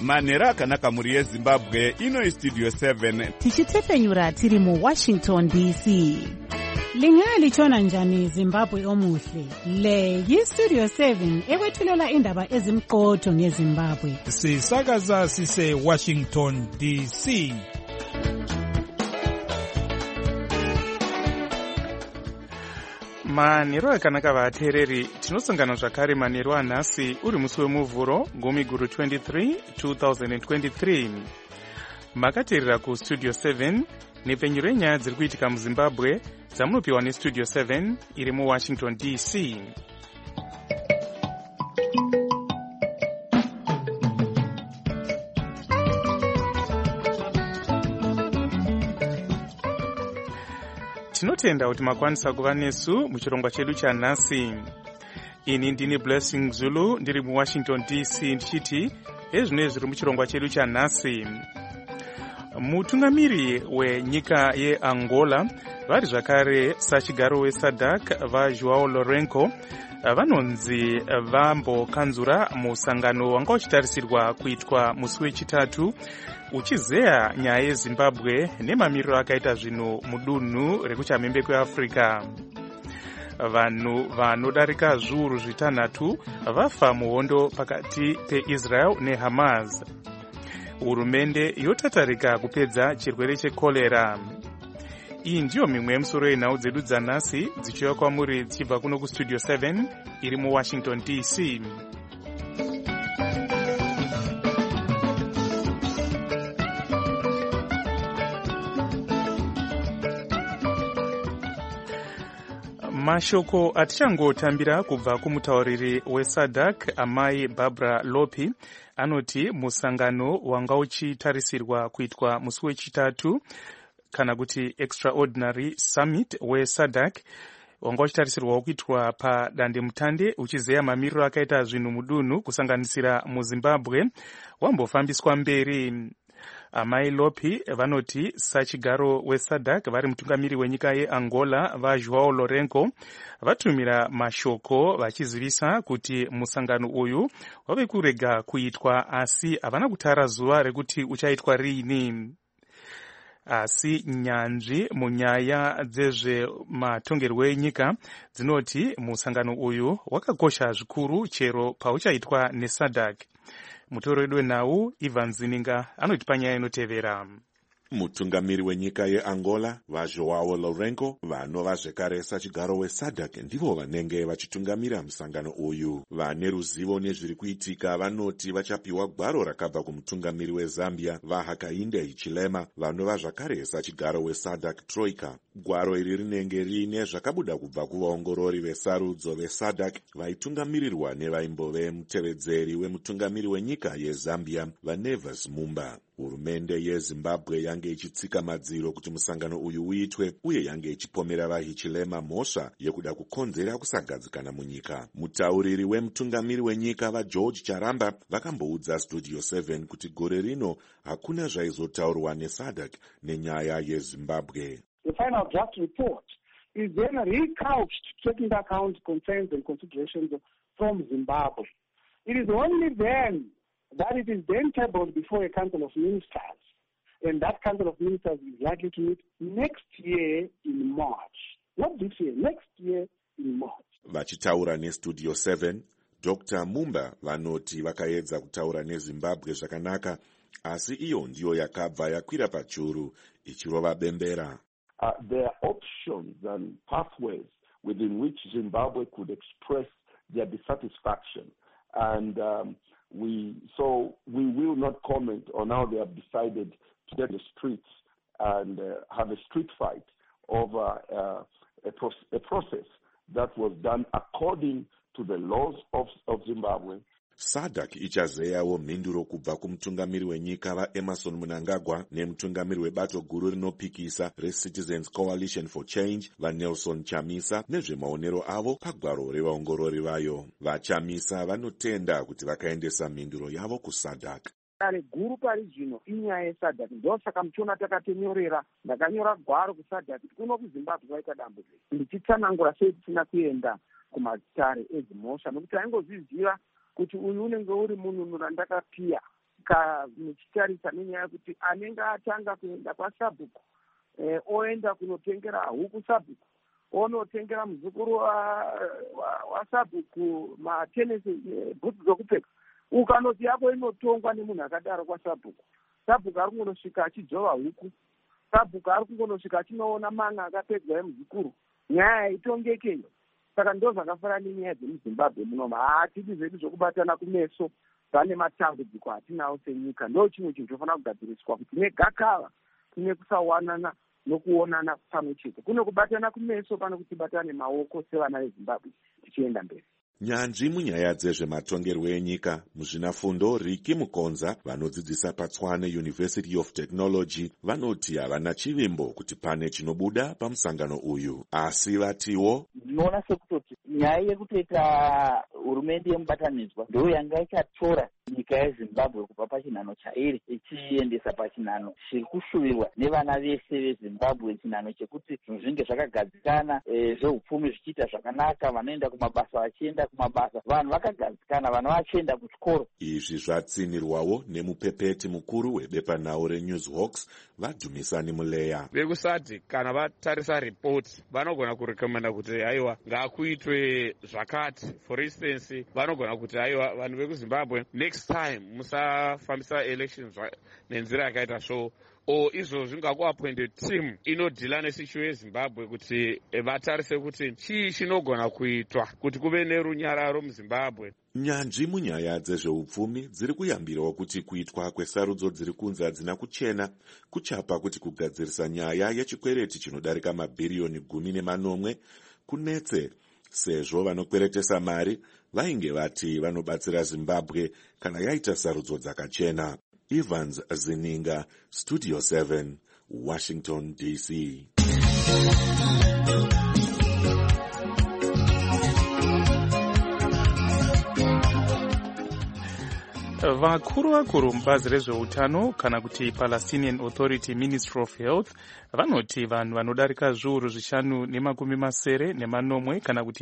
manhero akanaka mhuri yezimbabwe. Ino Studio 7 tichitefenyura tiri muWashington DC. Lingalitshona njani Zimbabwe omuhle? Le yiStudio 7 ekwethulela indaba ezimqotho ngeZimbabwe. Sisakaza sise Washington DC. Manhero akanaka vateereri, tinosangana zvakare manhero anhasi uri musi wemuvhuro gumiguru 23 2023. Makateerera kuStudio 7 nepfenyuro yenyaya dziri kuitika muZimbabwe dzamunopiwa neStudio 7 iri muWashington DC. Tinotenda kuti makwanisa kuva nesu muchirongwa chedu chanhasi. Ini ndini Blessing Zulu ndiri muWashington DC ndichiti ezvinoi zviri muchirongwa chedu chanhasi. Mutungamiri wenyika yeAngola vari zvakare sachigaro weSADC vaJoão Lourenço vanonzi vambokanzura musangano wanga uchitarisirwa kuitwa musi wechitatu uchizeya nyaya yeZimbabwe nemamiriro akaita zvinhu mudunhu rekuchamhembe kweAfrica. Vanhu vanodarika zviuru zvitanhatu vafa muhondo pakati peIsrael neHamas. Hurumende yotatarika kupedza chirwere chekorera. Iyi ndiyo mimwe yemusoro yenhau dzedu dzanhasi dzichiuya kwamuri dzichibva kuno kuStudio 7 iri muWashington DC. Mashoko atichangotambira kubva kumutauriri weSADC amai Barbara Lopi anoti musangano wanga uchitarisirwa kuitwa musi wechitatu kana kuti extraordinary summit weSADC wanga uchitarisirwa kuitwa padandemutande uchizeya mamiriro akaita zvinhu mudunhu kusanganisira muZimbabwe wambofambiswa mberi. Amai Lopi vanoti sachigaro weSADC vari mutungamiri wenyika yeAngola vaJoão Lourenço vatumira mashoko vachizivisa kuti musangano uyu wave kurega kuitwa asi havana kutara zuva rekuti uchaitwa riini. Asi nyanzvi munyaya dzezvematongerwo enyika dzinoti musangano uyu wakakosha zvikuru chero pauchaitwa neSADC. Mutoro wedu wenhau Ivan Zininga anotipa nyaya inotevera. Mutungamiri wenyika yeAngola vaJoão Lourenço vanova zvekare sachigaro weSADC ndivo vanenge vachitungamira musangano uyu. Vane ruzivo nezviri kuitika vanoti vachapiwa gwaro rakabva kumutungamiri weZambia vaHakainde Hichilema vanova zvakare sachigaro weSADC Troika. Gwaro iri rinenge riine zvakabuda kubva kuvaongorori vesarudzo veSADC vaitungamirirwa nevaimbove mutevedzeri wemutungamiri wenyika yeZambia vaNevis Mumba. Hurumende yeZimbabwe yange ichitsika madziro kuti musangano uyu uitwe uye yange ichipomera vaHichilema mhosva yekuda kukonzera kusagadzikana munyika. Mutauriri wemutungamiri wenyika vaGeorge Charamba vakamboudza Studio 7 kuti gore rino hakuna zvaizotaurwa neSADC nenyaya yeZimbabwe. The final draft report is then recouched taking into account concerns and considerations from Zimbabwe. It is only then that it is then tabled before a Council of Ministers, and that Council of Ministers is likely to meet next year in March. Not this year, next year in March. Vachitaura neStudio 7, Dr. Mumba vanoti vakaedza kutaura neZimbabwe zvakanaka, asi iyo ndiyo yakabva yakwira pachuru ichirova bembera. There are options and pathways within which Zimbabwe could express their dissatisfaction, and we will not comment on how they have decided to get the streets and have a street fight over a process that was done according to the laws of Zimbabwe. SADC ichazeyawo mhinduro kubva kumutungamiri wenyika vaEmerson Mnangagwa nemutungamiri webato guru rinopikisa reCitizens Coalition for Change vaNelson Chamisa nezvemaonero avo pagwaro revaongorori vayo. VaChamisa vanotenda kuti vakaendesa mhinduro yavo kuSADC. Dare guru pari zvino inyaya yeSADC. Ndosaka muchiona takatenyorera, ndakanyora gwaro kuSADC kuno kuZimbabwe vaita dambudziko. Ndichitsanangura sei tisina kuenda kumatare ezimhosva nokuti aingozviziva kuti uyu unenge uri munhu randakapiya muchitarisa nenyaya yekuti anenge atanga kuenda kwasabhuku oenda kunotengera huku sabhuku, onotengera muzukuru wasabhuku matenesi bhutsu dzokupfeka, ukanoti yako inotongwa nemunhu akadaro kwasabhuku, sabhuku ari kungonosvika achijova huku, sabhuku ari kungonosvika achinoona manga akapedzwa emuzukuru, nyaya haitongekei. Saka ndo zvakafanana nenyaya dzemuzimbabwe munomu. Hatidi zvedu zvokubatana kumeso, pane matambudziko atinawo senyika. Ndo chimwe chinhu chofanira kugadziriswa kuti negakava kune kusawanana nokuonana pamwe chete. Kune kubatana kumeso pane kuti batane maoko sevana vezimbabwe tichienda mberi. Nyanzvi munyaya dzezvematongerwo enyika muzvinafundo Riki Mukonza vanodzidzisa paTswane University of Technology vanoti havana chivimbo kuti pane chinobuda pamusangano uyu, asi vatiwo ndinoona sekutoti nyaya yekutoita hurumende yemubatanidzwa ndo yanga ichatora nyika yeZimbabwe kubva pachinhano chairi ichiendesa pachinhano chiri kushuvirwa nevana vese veZimbabwe, chinhano chekuti zvinhu zvinge zvakagadzikana, zveupfumi zvichiita zvakanaka, vanoenda kumabasa vachienda kumabasa, vanhu vakagadzikana, vana vachienda kuchikoro. Izvi zvatsinirwawo nemupepeti mukuru webepanhau reNewsHawks vaDhumisani Muleya. Vekusati kana vatarisa ripoti vanogona kurekomenda kuti aiwa ngakuitwe zvakati. For instance, vanogona kuti aiwa vanhu vekuZimbabwe next time musafambisa elections nenzira yakaita so, o izvo zvingakuappointed team inodhila nesituation yeZimbabwe kuti vatarise kuti chii chinogona kuitwa kuti kuve nerunyararo muZimbabwe. Nyanzvi munyaya dzezveupfumi dziri kuyambirawo kuti kuitwa kwesarudzo dziri kunzi hadzina kuchena kuchapa kuti kugadzirisa nyaya yechikwereti chinodarika mabhiriyoni 10 kunetse, sezvo vanokweretesa mari vainge vati vanobatsira Zimbabwe kana yaita sarudzo dzakachena. Evans Zininga, Studio 7, Washington, D.C. Vakuru mubazi rezveutano kana kuti Palestinian Authority Ministry of Health vanoti vanhu vanodarika zviuru 580 kana kuti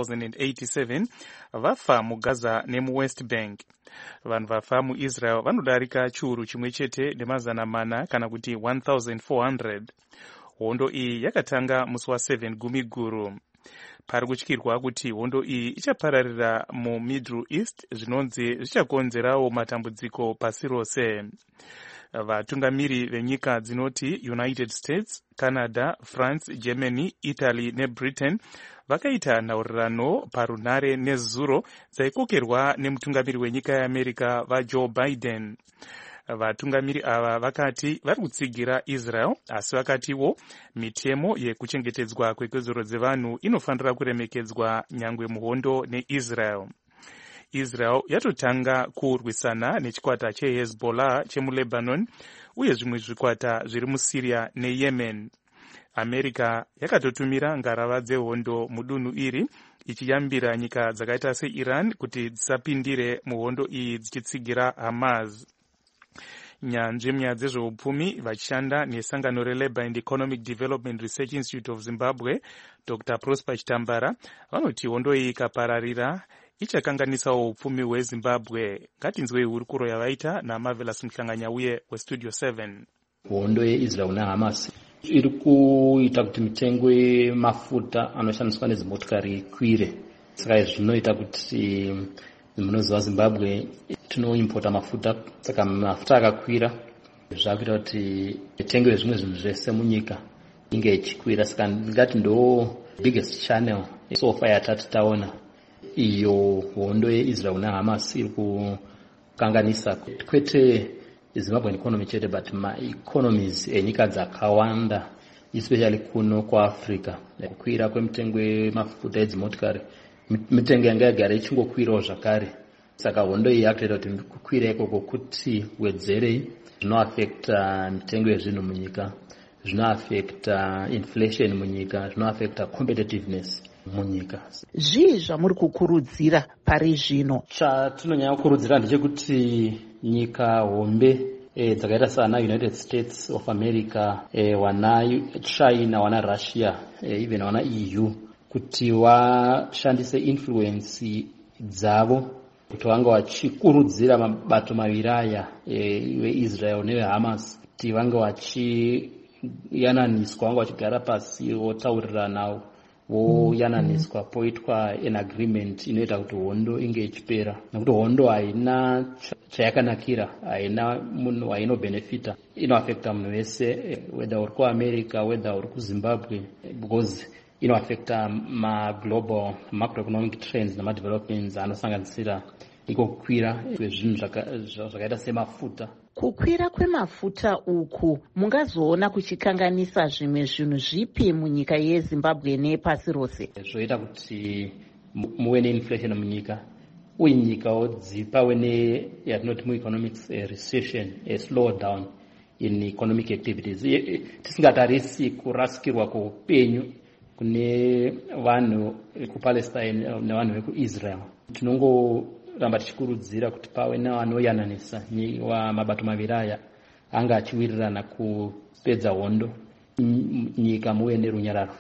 5087 vafa muGaza nemuWest Bank. Vanhu vafa muIsrael vanodarika chiuru chimwe chete ne400 kana kuti 1400. Hondo iyi yakatanga musi wa7 Gumiguru. Pari kutyirwa kuti hondo iyi ichapararira muMiddle East, zvinonzi zvichakonzerawo matambudziko pasi rose. Vatungamiri venyika dzinoti United States, Canada, France, Germany, Italy neBritain vakaita nhaurirano parunhare nezuro dzaikokerwa nemutungamiri wenyika yeAmerica vaJoe Biden. Vatungamiri ava vakati vari kutsigira Israel, asi vakatiwo mitemo yekuchengetedzwa kwekodzero dzevanhu inofanira kuremekedzwa nyangwe muhondo neIsrael. Israel yatotanga kurwisana nechikwata cheHezbollah chemuLebanon uye zvimwe zvikwata zviri muSyria neYemen. America yakatotumira ngarava dzehondo mudunhu iri ichiyambira nyika dzakaita seIran kuti dzisapindire muhondo iyi dzichitsigira Hamas. Nyanzvi munyaya dzezveupfumi vachishanda nesangano reLabour and Economic Development Research Institute of Zimbabwe, Dr. Prosper Chitambara, vanoti hondo iyi ikapararira ichakanganisawo upfumi hweZimbabwe. Ngatinzwei hurukuro yavaita naMarvelous Mhlanganya uye weStudio 7. Hondo yeIsrael neHamas iri kuita kuti mitengo yemafuta anoshandiswa nedzimotokari ikwire. Saka izvi zvinoita kuti munoziva Zimbabwe tinoimpota mafuta, saka mafuta akakwira zvakuita kuti mitengo yezvimwe zvinhu zvese munyika inge ichikwira. Saka ndingati ndo biggest channel sofa yatati taona iyo hondo yeIsrael neHamas iri kukanganisa kwete Zimbabwean economy chete but ma-economies enyika dzakawanda, especially kuno kuAfrica. Kukwira kwemitengo yemafuta edzimotokari, mitengo yanga yagara ichingokwirawo zvakare. Saka hondo iyi yakuita kuti kukwira ikoko kuti wedzerei, zvinoaffecta mitengo yezvinhu munyika, zvinoaffecta inflation munyika, zvinoaffecta competitiveness munyika. Zvii zvamuri kukurudzira pari zvino? Chatinonyanya kukurudzira ndechekuti nyika hombe dzakaita sana United States of America, wana China, wana Russia, even wana EU, kuti washandise influence dzavo kuti vanga vachikurudzira mabato maviri aya veIsrael neveHamas kuti vanga vachiyananiswa, vanga vachigara pasi votaurirana voyananiswa poitwa an agreement inoita kuti hondo inge ichipera, nekuti hondo haina chayakanakira, haina munhu wainobenefita, inoafekta munhu wese, whether uri kuAmerica, whether uri kuZimbabwe, because inoafekta maglobal macroeconomic trends namadevelopments anosanganisira iko kukwira kwezvinhu zvakaita semafuta. Kukwira kwemafuta uku mungazoona kuchikanganisa zvimwe zvinhu zvipi munyika yeZimbabwe nepasi rose? Zvoita kuti muve neinflation munyika, uye nyikawo dzipave neyatinoti mueconomics recession, a slow down in economic activities. Tisingatarisi kurasikirwa kweupenyu kune vanhu vekuPalestine nevanhu vekuIsrael. Tinongoramba tichikurudzira kuti pave nevanoyananisa mabato maviri aya anga achiwirirana kupedza hondo, nyika muve nerunyararo.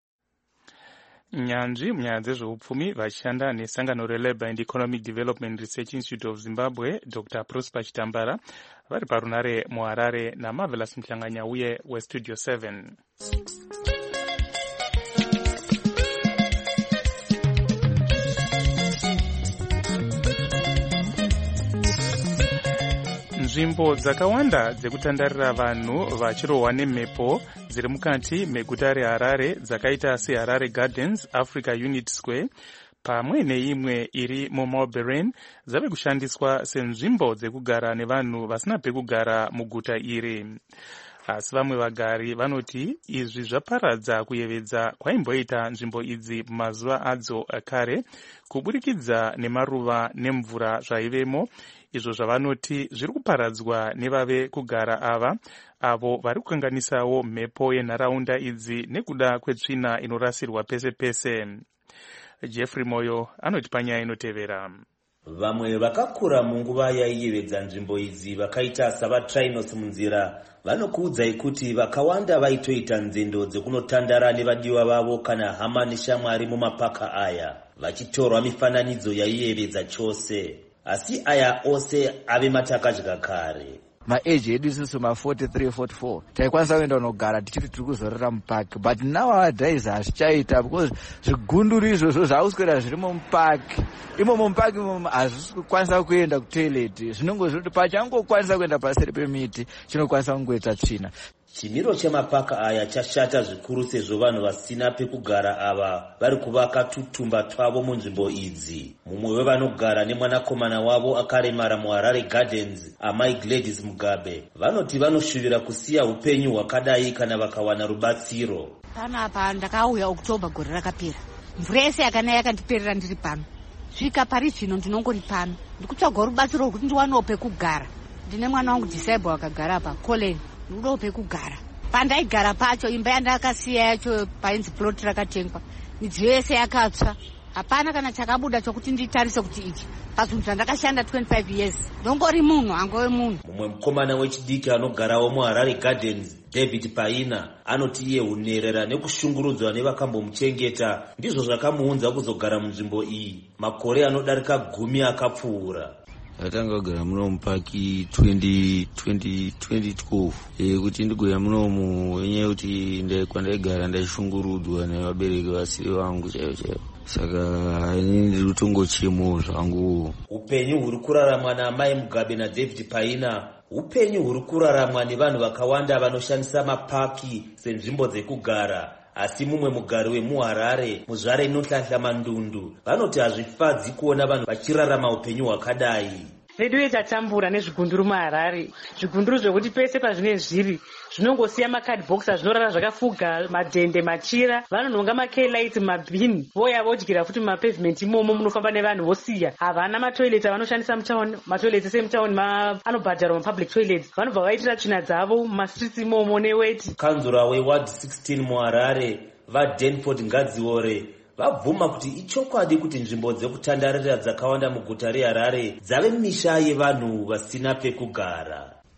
Nyanzvi munyaya dzezveupfumi vachishanda nesangano reLabour and Economic Development Research Institute of Zimbabwe, Dr. Prosper Chitambara, vari parunare muHarare naMarvelous Mhlanganya uye weStudio 7. Nzvimbo dzakawanda dzekutandarira vanhu vachirohwa nemhepo dziri mukati meguta reHarare dzakaita seHarare Gardens, Africa Unit Square pamwe neimwe iri muMarlborough dzave kushandiswa senzvimbo dzekugara nevanhu vasina pekugara muguta iri. Asi vamwe vagari vanoti izvi zvaparadza kuyevedza kwaimboita nzvimbo idzi mumazuva adzo kare kuburikidza nemaruva nemvura zvaivemo, izvo zvavanoti zviri kuparadzwa nevave kugara ava, avo vari kukanganisawo mhepo yenharaunda idzi nekuda kwetsvina inorasirwa pese pese. Jeffrey Moyo anoti panyaya inotevera. Vamwe vakakura munguva yaiyevedza nzvimbo idzi vakaita savaTrainos munzira vanokuudzai kuti vakawanda vaitoita nzendo dzekunotandara nevadiwa vavo kana hama neshamwari mumapaka aya, vachitorwa mifananidzo yaiyevedza chose. Asi aya ose ave matakadya kare. Maeji edu isusu ma43 44 taikwanisa kuenda kunogara tichiti tiri kuzorora mupaki, but nowadays hazvichaita because zvigunduru izvozvo zvaakuswera zvirimo mupaki. Imomo mupaki hazvisi kukwanisa kuenda kutoileti, zvinongozvoti pachangokwanisa kuenda paseri pemiti chinokwanisa kungoita tsvina. Chimiro chemapaka aya chashata zvikuru sezvo vanhu vasina pekugara ava vari kuvaka tutumba twavo munzvimbo idzi. Mumwe wevanogara nemwanakomana wavo akaremara muHarare Gardens, amai Gladys Mugabe, vanoti vanoshuvira kusiya upenyu hwakadai kana vakawana rubatsiro. Panapa ndakauya October gore rakapera, mvura yese yakanaya yakandiperera ndiri pano. Svika pari zvino ndinongori pano ndikutsvaga rubatsiro rwekuti ndiwanewo pekugara. Ndine mwana wangu disable akagara pa Colin, ndodo pekugara. Pandaigara pacho imba yandakasiya yacho painzi plot rakatengwa, midziyo yese yakatsva, hapana kana chakabuda chokuti nditarise kuti ichi pazvinhu zvandakashanda 25 years ndongori munhu angove munhu. Mumwe mukomana wechidiki anogarawo muHarare Gardens, David Paina, anoti iye unerera nekushungurudzwa nevakambomuchengeta ndizvo zvakamuunza kuzogara munzvimbo iyi makore anodarika 10 akapfuura. Atanga kugara muno mupaki 2012 kuti ndigouya munomu wenyaya kuti kwandaigara ndaishungurudzwa nevabereki vasiri vangu chaivo, saka ini ndiri kutongochemo zvangu. Upenyu huri kuraramwa naamai Mugabe naDavid Paina upenyu huri kuraramwa nevanhu vakawanda vanoshandisa mapaki senzvimbo dzekugara. Asi mumwe mugari wemuHarare, muzvare inohlanhla mandundu, vanoti hazvifadzi kuona vanhu vachirarama upenyu hwakadai. Redu yetatambura nezvigunduru muHarare, zvigunduru zvokuti pese pazvine zviri zvinongosiya makadhibhokisi azvinorara zvakafuga, madhende, machira, vanonhonga makelights, mabhini, voya vodyira futi mumapavement imomo munofamba nevanhu vosiya. Havana matoileti avanoshandisa mutauni, matoileti ese mutauni anobhadharwa mapublic toilets, vanobva vaitira tsvina dzavo mumastreets imomo neweti. Kanzura weward 16 muHarare vaDenford Ngadziore vabvuma kuti ichokwadi kuti nzvimbo dzekutandarira dzakawanda muguta reHarare dzave misha yevanhu vasina pekugara.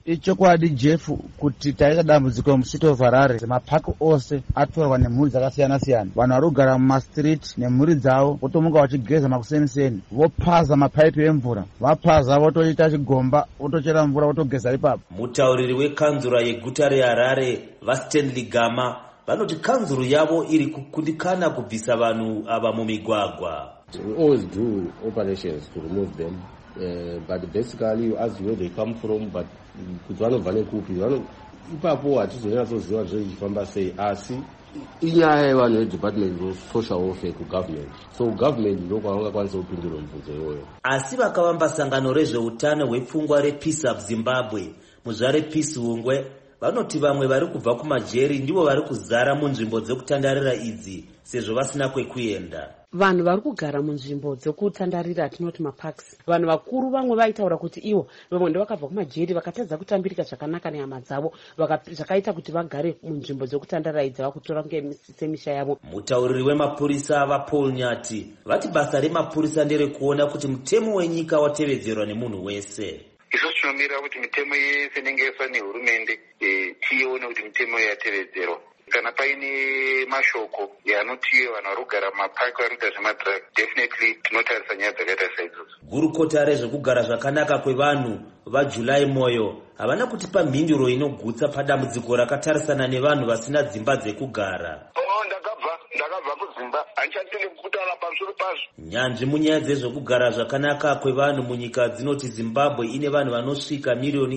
Ichokwadi Jeff kuti taita dambudziko mucity of Harare mapaki ose atorwa nemhuri dzakasiyana-siyana. Vanhu vari kugara mumastreet nemhuri dzavo votomuka vachigeza makuseniseni, vopaza mapaipi emvura, vapaza votoita chigomba, votochera mvura, votogeza ipapo. Mutauriri wekanzura yeguta reHarare vaStanley Gama vanoti kanzuru yavo iri kukundikana kubvisa vanhu ava mumigwagwa. We always do operations to remove them. But basically you ask where they come from, but kuti vanobva nekupi ipapo hatizonyatsoziva zvechichifamba sei, asi inyaya yevanhu vedepartment of social welfare kugovernment, so government ndokwavangakwanisa kupindura mubvunzo iyoyo. Asi vakavamba sangano rezveutano hwepfungwa rePeace Up Zimbabwe muzvare Peace Hungwe vanoti vamwe vari kubva kumajeri ndivo vari kuzara munzvimbo dzekutandarira idzi sezvo vasina kwekuenda. Vanhu vari kugara munzvimbo dzekutandarira tinoti maparks, vanhu vakuru vamwe vaitaura kuti ivo vamwe ndovakabva kumajeri vakatadza kutambirika zvakanaka nehama dzavo zvakaita kuti vagare munzvimbo dzekutandarira idzi vakutora semisha yavo. Mutauriri wemapurisa vaPaul Nyati vati basa remapurisa nderekuona kuti mutemo wenyika watevedzerwa nemunhu wese. Isusu tinomirira kuti mitemo yese inenge yaiswa nehurumende tione kuti mitemo yatevedzerwa. Kana paine mashoko yanoti vanhu vari kugara mumapaki vari kuita zvemadhiragi, definitely tinotarisa nyaya dzakaita saidzodzo. Gurukota rezvekugara zvakanaka kwevanhu vaJulai Moyo havana kutipa mhinduro inogutsa padambudziko rakatarisana nevanhu vasina dzimba dzekugara. Ndakabva kuZimba, handichatende kutaura pamusoro pazvo. Nyanzvi munyaya dzezvekugara zvakanaka kwevanhu munyika dzinoti Zimbabwe ine vanhu vanosvika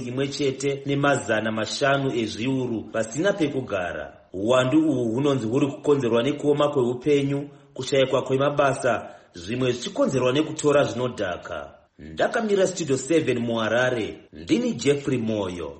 1,500,000 ezviuru vasina pekugara. Uwandu uhu hunonzi huri kukonzerwa nekuoma kweupenyu, kushayikwa kwemabasa, zvimwe zvichikonzerwa nekutora zvinodhaka. Ndakamira Studio 7 muHarare, ndini Jeffrey Moyo.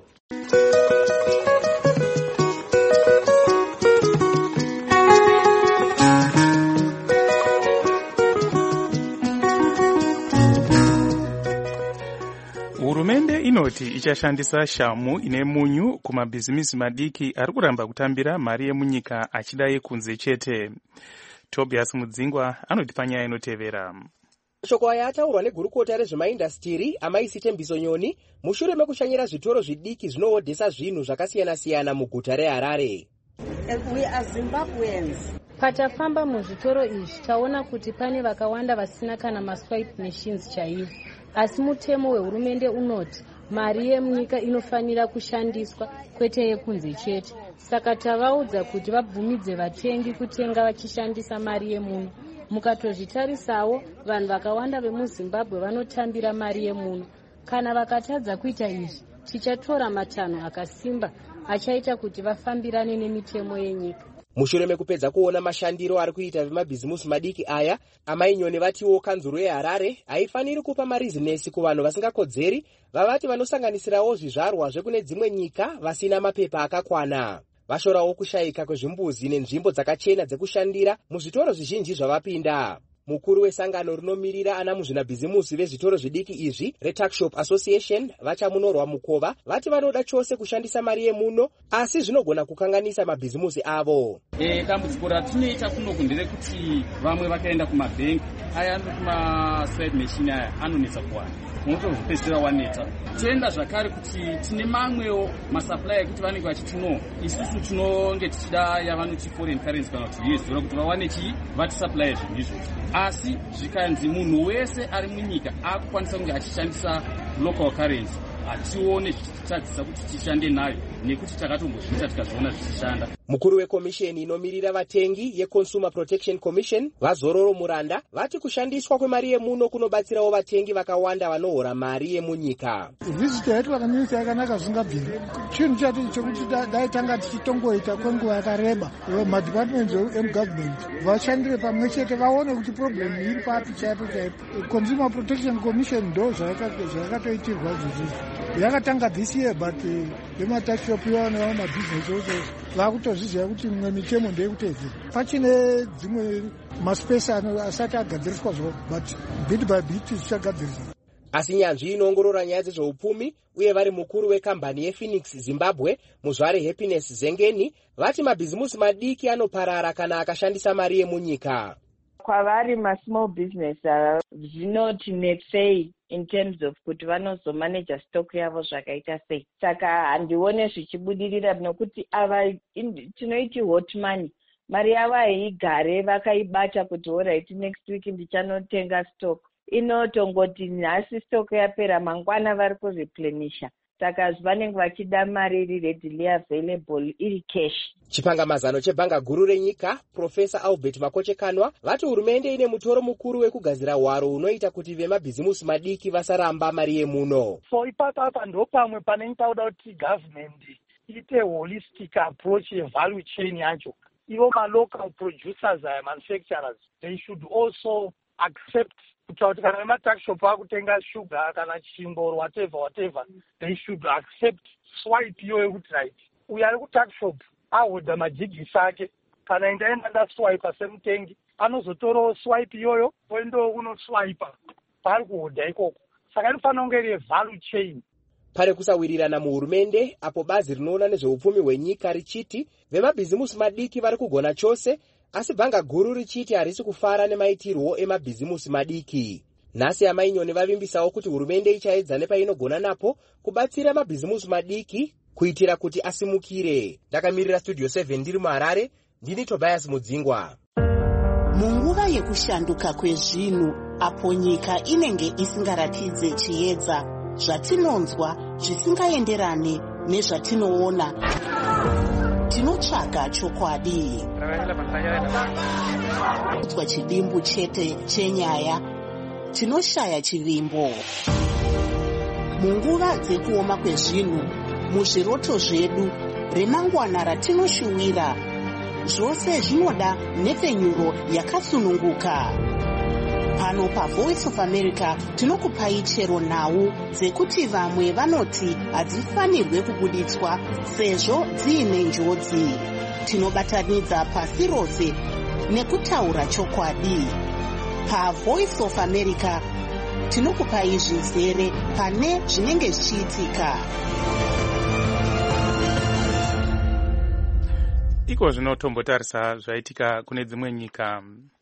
Hurumende inoti ichashandisa shamu ine munyu kumabhizimisi madiki ari kuramba kutambira mari yemunyika achida yekunze chete. Tobias Mudzingwa anoti panyaya inotevera. Shoko aya ataurwa negurukota rezvemaindastiri amaisite Mbizonyoni mushure mekushanyira zvitoro zvidiki zvinoodhesa zvinhu zvakasiyana-siyana muguta reHarare. We are Zimbabweans. Patafamba muzvitoro izvi taona kuti pane vakawanda vasina kana maswipe machines chaivo. Asi mutemo wehurumende unoti mari yemunyika inofanira kushandiswa kwete yekunze chete. Saka tavaudza kuti vabvumidze vatengi kutenga vachishandisa mari yemuno. Mukatozvitarisawo vanhu vakawanda vemuZimbabwe vanotambira mari yemuno. Kana vakatadza kuita izvi, tichatora matanho akasimba achaita kuti vafambirane nemitemo yenyika. Mushure mekupedza kuona mashandiro ari kuita vemabhizimusi madiki aya, amainyoni vatiwo kanzuru yeHarare haifaniri kupa marizinesi kuvanhu vasingakodzeri, vavati vanosanganisirawo zvizvarwa zvekune dzimwe nyika vasina mapepa akakwana. Vashorawo kushayika kwezvimbuzi nenzvimbo dzakachena dzekushandira muzvitoro zvizhinji zvavapinda. Mukuru wesangano rinomirira ana muzvinabhizimusi vezvitoro zvidiki izvi reTuckshop Association vachamunorwa mukova vati vanoda chose kushandisa mari yemuno, asi zvinogona kukanganisa mabhizimusi avo. Dambudziko ratinoita kunoku nderekuti vamwe vakaenda kumabhengi aya anoti maswipe machine aya anonetsa kuwana, unotozvipedzisira waneta. Toenda zvakare kuti tine mamwewo masupplier ekuti vanenge vachiti no, isusu tinonge tichida yavanoti foreign currency kana kuti US dollar kuti vawane chii vatisupply zvinhu izvozvo. Asi zvikanzi munhu wese ari munyika akukwanisa kunge achishandisa local currency, hatione zvichitadzisa kuti tishande nayo nekuti takatombozviita tikazviona zvichishanda. Mukuru wekomisheni inomirira vatengi yeConsumer Protection Commission vaZororo Muranda vati kushandiswa kwemari yemuno kunobatsirawo vatengi vakawanda vanohora mari yemunyika. Viziti yaitwa kanyika yakanaka zvingabvira. Chinhu chati chokuti daitanga tichitongoita kwenguva yakareba madepartments emugovernment vashandire pamwe chete vaone kuti problem iri papi chaipo chaipo. Consumer Protection Commission ndo zvayakatoitirwa izvozvo. Yakatanga this year but vematuckshop yavana mabhizinesi ose vakutozviziva kuti mimwe mitemo ndeyekutedzera. Pachine dzimwe maspesi asati agadziriswa zvo but bit by bit zvichagadziriswa. Asi nyanzvi inoongorora nyaya dzezveupfumi uye vari mukuru wekambani yePhoenix Zimbabwe muzvare Happiness Zengeni vati mabhizimusi madiki anoparara kana akashandisa mari yemunyika. Kwavari masmall business zvinoti netsei in terms of kuti vanozomaneja stock yavo zvakaita sei. Saka handione zvichibudirira nokuti ava tinoiti hot money. Mari yavo haigare vakaibata kuti alright next week ndichanotenga stock. Inotongoti nhasi stock yapera mangwana vari kureplenisha. Saka vanenge vachida mari iri readily available iri cash. Chipangamazano chebhanga guru renyika Profesa Albert Makochekanwa vati hurumende ine mutoro mukuru wekugadzira hwaro unoita kuti vemabhizimusi madiki vasaramba mari yemuno. So ipapa ndo pamwe panenge pauda kuti government ite holistic approach yevalue chain yacho. Ivo local producers and manufacturers, they should also accept kuti kana vematax shop vakutenga sugar kana chimbo or whatever, they should accept swipe iyoyo yekuti right uyo ari kutax shop ahodha majigisi ake kana ndaenda ndaswipa semutengi anozotorawo swipe iyoyo oendawo kunoswipa paari kuhodha ikoko. Saka inofanira kunge iri value chain. Pari kusawirirana muhurumende apo bazi rinoona nezveupfumi hwenyika richiti vemabhizimusi madiki vari kugona chose, asi bhanga guru richiti harisi kufara nemaitirwo emabhizimusi madiki. Nhasi amainyoni vavimbisawo kuti hurumende ichaedza nepainogona napo kubatsira mabhizimusi madiki kuitira kuti asimukire. Ndakamirira Studio 7 ndiri muHarare, ndini Tobias Mudzingwa. Munguva yekushanduka kwezvinhu apo nyika inenge isingaratidze chiedza, zvatinonzwa zvisingaenderane nezvatinoona, tinotsvaga chokwadi. Kutswa chidimbu chete chenyaya, tinoshaya chivimbo. Munguva dzekuoma kwezvinhu, muzviroto zvedu, remangwana ratinoshuwira, zvose zvinoda nhepfenyuro yakasununguka. Pano paVoice of America tinokupai chero nhau dzekuti vamwe vanoti hadzifanirwe kubuditswa sezvo dziine njodzi. Tinobatanidza pasi rose nekutaura chokwadi. PaVoice of America tinokupai zvizere pane zvinenge zvichiitika. Iko zvinotombotarisa zvaitika kune dzimwe nyika.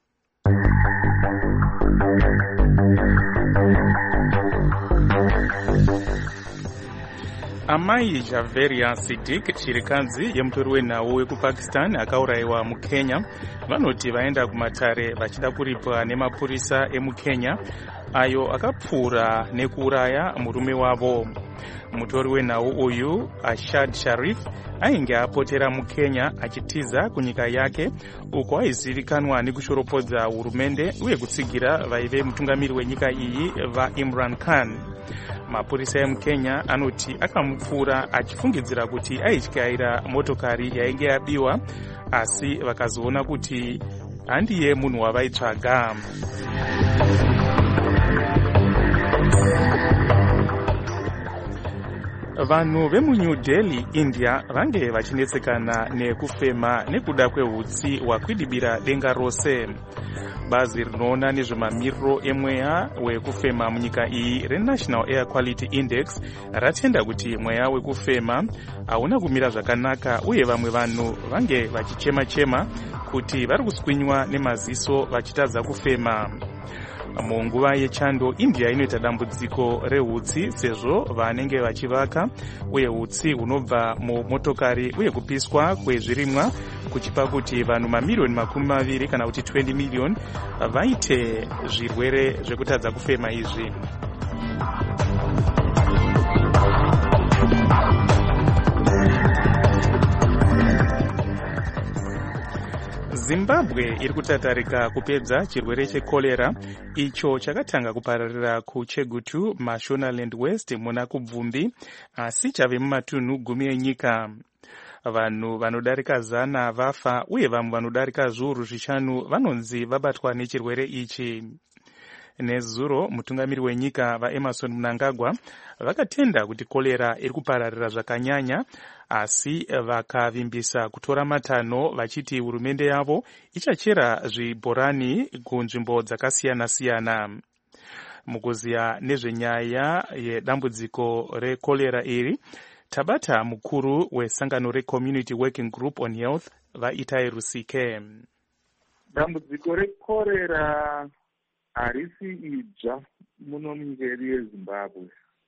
Amai Javeria Siddiq, chirikadzi yemutori wenhau wekupakistan akaurayiwa mukenya, vanoti vaenda kumatare vachida kuripwa nemapurisa emukenya ayo akapfuura nekuuraya murume wavo. Mutori wenhau uyu Ashad Sharif ainge apotera mukenya achitiza kunyika yake uko aizivikanwa nekushoropodza hurumende uye kutsigira vaive mutungamiri wenyika iyi vaImran Khan. Mapurisa emukenya anoti akamupfuura achifungidzira kuti aityaira motokari yainge yabiwa, asi vakazoona kuti handiye munhu wavaitsvaga. Vanhu vemuNew Delhi, India vange vachinetsekana nekufema nekuda kwehutsi hwakwidibira denga rose. Bazi rinoona nezvemamiriro emweya wekufema munyika iyi reNational Air Quality Index ratenda kuti mweya wekufema hauna kumira zvakanaka uye vamwe vanhu vange vachichema-chema kuti vari kuswinywa nemaziso vachitadza kufema. Munguva yechando, India inoita dambudziko rehutsi sezvo vanenge vachivaka uye hutsi hunobva mumotokari uye kupiswa kwezvirimwa kuchipa kuti vanhu mamiliyoni 20 kana kuti 20 miliyoni vaite zvirwere zvekutadza kufema izvi. Zimbabwe iri kutatarika kupedza chirwere chekolera icho chakatanga kupararira kuChegutu, Mashonaland West muna kubvumbi, asi chave mumatunhu 10 enyika. Vanhu vanodarika 100 vafa uye vamwe vanodarika zviuru 5 vanonzi vabatwa nechirwere ichi. Nezuro mutungamiri wenyika vaEmerson Mnangagwa vakatenda kuti kolera iri kupararira zvakanyanya, asi vakavimbisa kutora matanho vachiti hurumende yavo ichachera zvibhorani kunzvimbo dzakasiyana-siyana. Mukuziya nezvenyaya yedambudziko rekolera iri, tabata mukuru wesangano reCommunity Working Group on Health vaItai Rusike. Dambudziko rekorera harisi idzva muno munyika yedu yezimbabwe,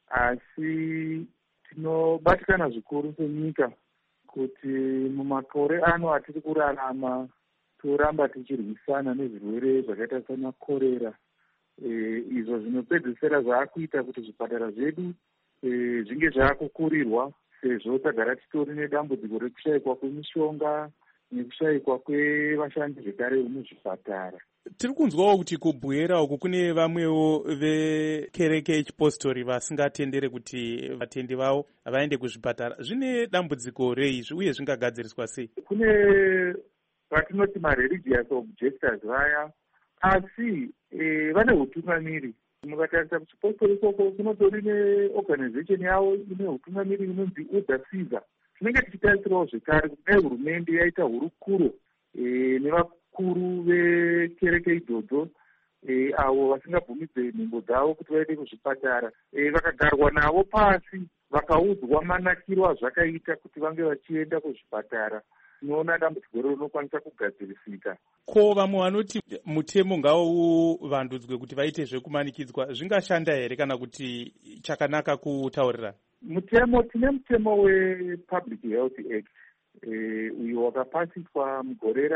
asi tinobatikana zvikuru senyika kuti mumakore ano atiri kurarama toramba tichirwisana nezvirwere zvakaita sana korera, izvo zvinopedzisira zvaakuita kuti zvipatara zvedu zvinge zvaakukurirwa, sezvo tagara titori nedambudziko rekushayikwa kwemishonga nekushayikwa kwevashandi zvekare vemuzvipatara. Tiri kunzwawo kuti kubwera uku kune vamwewo vekereke yechipostori vasingatendere kuti vatendi vavo vaende kuzvipatara. Zvine dambudziko rei uye zvingagadziriswa sei? Kune vatinoti mareligious objectors vaya, asi vane utungamiri. Mukatarisa kuchipostori ikoko kunotori neorganization yavo ine utungamiri inonzi Order Caesar. Tinenge tichitarisirawo zvekare kuti dai hurumende yaita hurukuro nevakuru vekereke idzodzo avo vasingabvumidze nhengo dzavo kuti vaende kuzvipatara, vakagarwa navo pasi vakaudzwa manakiro azvakaita kuti vange vachienda kuzvipatara, tinoona dambudziko rero rinokwanisa kugadzirisika. Ko vamwe vanoti mutemo ngauvandudzwe kuti vaite zvekumanikidzwa, zvingashanda here kana kuti chakanaka kutaurira? Mutemo, tine mutemo wePublic Health Act uyo wakapasiswa mugore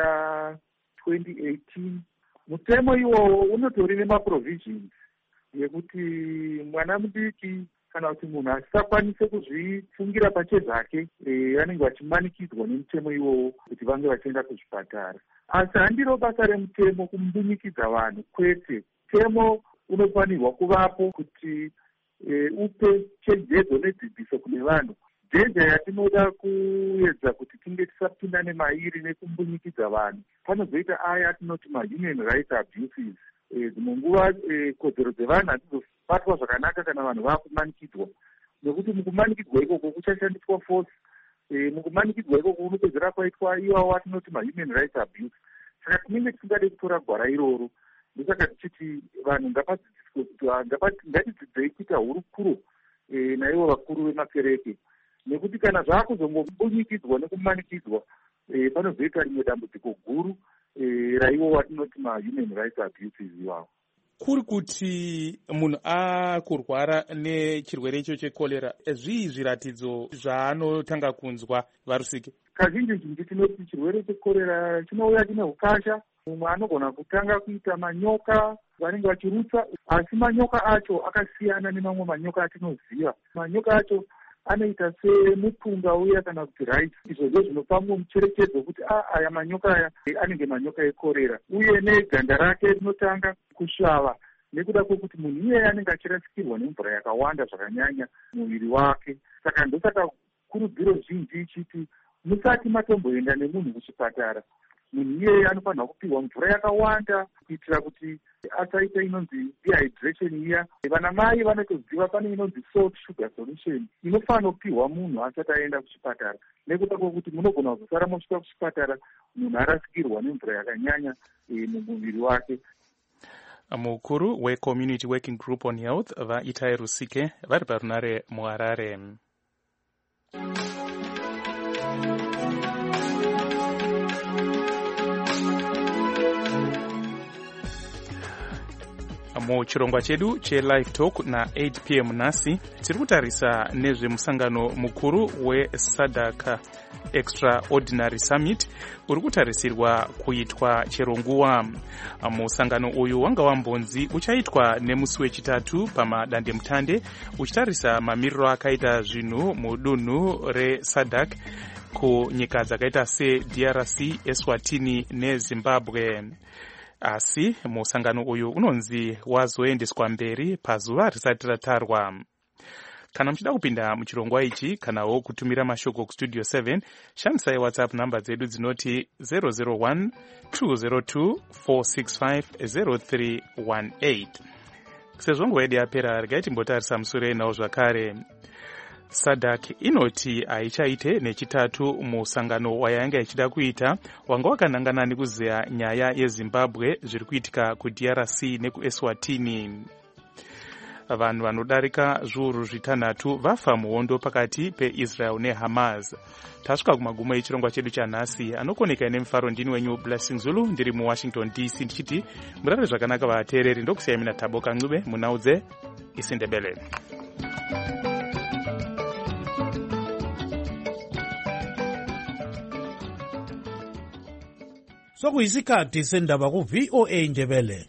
ra2018. Mutemo iwowo unotori nemaprovisions yekuti mwana mudiki kana kuti munhu asingakwanise kuzvifungira pachezvake vanenge vachimanikidzwa nemutemo iwowo kuti vange vachienda kuzvipatara. Asi handiro basa remutemo kumbunyikidza vanhu, kwete. Mutemo unofanirwa kuvapo kuti upe chenjedzo nedzidziso kune vanhu. Dhenja yatinoda kuedza kuti tinge tisapinda nemairi nekumbunyikidza vanhu, panozoita aya atinoti mahuman rights abuses. Dzimwe nguva kodzero dzevanhu hadzizobatwa zvakanaka kana vanhu vakumanikidzwa, nekuti mukumanikidzwa ikoko kuchashandiswa force. Mukumanikidzwa ikoko kunopedzera kwaitwa iwawo atinoti mahuman rights abuse. Saka tinenge tisingade kutora gwara iroro. Ndosaka tichiti vanhu ngapadzidziswe kuti ngatidzidzei kuita hurukuro naivo vakuru vemakereke, nekuti kana zvakuzongobunyikidzwa nekumanikidzwa panozoita rimwe dambudziko guru raivo vatinoti mahuman rights abuses iwawo. Kuri kuti munhu akurwara nechirwere icho chekorera, zvii zviratidzo zvaanotanga kunzwa varusike? Kazhinji zhinji tinoti chirwere chekorera chinouya chine ukasha. Mumwe anogona kutanga kuita manyoka vanenge vachirutsa, asi manyoka acho akasiyana nemamwe manyoka atinoziva. Manyoka acho anoita semupunga uya kana kuti rice. Izvo ndizvo zvinopa mumwe mucherechedzo kuti aya manyoka aya anenge manyoka ekorera. Uye neganda rake rinotanga kusvava nekuda kwekuti munhu iyeye anenge achirasikirwa nemvura yakawanda zvakanyanya muviri wake. Saka ndosaka kurudziro zhinji ichiti musati matomboenda nemunhu kuchipatara, munhu iyeye anofanirwa kupihwa mvura yakawanda kuitira kuti asaita inonzi dehydration iya. Vana mai vanotoziva pane inonzi salt sugar solution inofanira kupihwa munhu asati aenda kuchipatara, nekuda kwekuti munogona kuzosara mosvika kuchipatara munhu arasikirwa nemvura yakanyanya mumuviri wake. Mukuru weCommunity Working Group on Health vaItai Rusike vari parunare muHarare. Muchirongwa chedu cheLive Talk na8 p.m. nhasi tiri kutarisa nezvemusangano mukuru weSADC Extraordinary Summit uri kutarisirwa kuitwa chero nguva. Musangano uyu wanga wambonzi uchaitwa nemusi wechitatu pamadandemutande uchitarisa mamiriro akaita zvinhu mudunhu reSADC kunyika dzakaita seDRC, Eswatini neZimbabwe. Asi musangano uyu unonzi wazoendeswa mberi pazuva risati ratarwa. Kana muchida kupinda muchirongwa ichi kanawo kutumira mashoko kustudio 7, shandisai WhatsApp namba dzedu dzinoti 001 202 465 0318. Sezvo nguva yedu yapera, regai timbotarisa musure nawo zvakare. SADC inoti haichaite nechitatu musangano wayanga ichida kuita wanga wakanangana nekuzeya nyaya yeZimbabwe zviri kuitika kuDRC nekuEswatini. vanhu vanodarika zviuru zvitanhatu vafa muhondo pakati peIsrael neHamas. Tasvika kumagumo echirongwa chedu chanhasi. Anokoneka nemufaro ndini wenyu Blessing Zulu, ndiri muWashington DC ndichiti murare zvakanaka vateereri. Ndokusiyai mina Thabo Kancube munaudze isiNdebele. Sokuyisikhathi sendaba ku VOA Ndebele.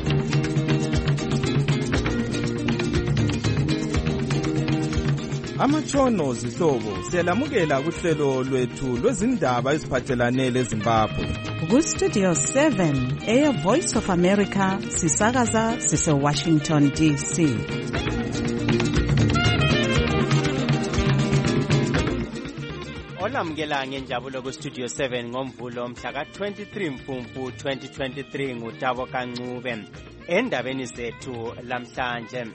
Amatshono zihlobo siyalamukela kuhlelo lwethu lwezindaba eziphathelane leZimbabwe. Ku Studio 7 Air Voice of America sisakaza sise Washington DC. Olamukela ngenjabulo ku Studio 7 ngomvulo mhla ka-23 Mfumfu 2023 nguThabo Kancube. Endabeni zethu lamhlanje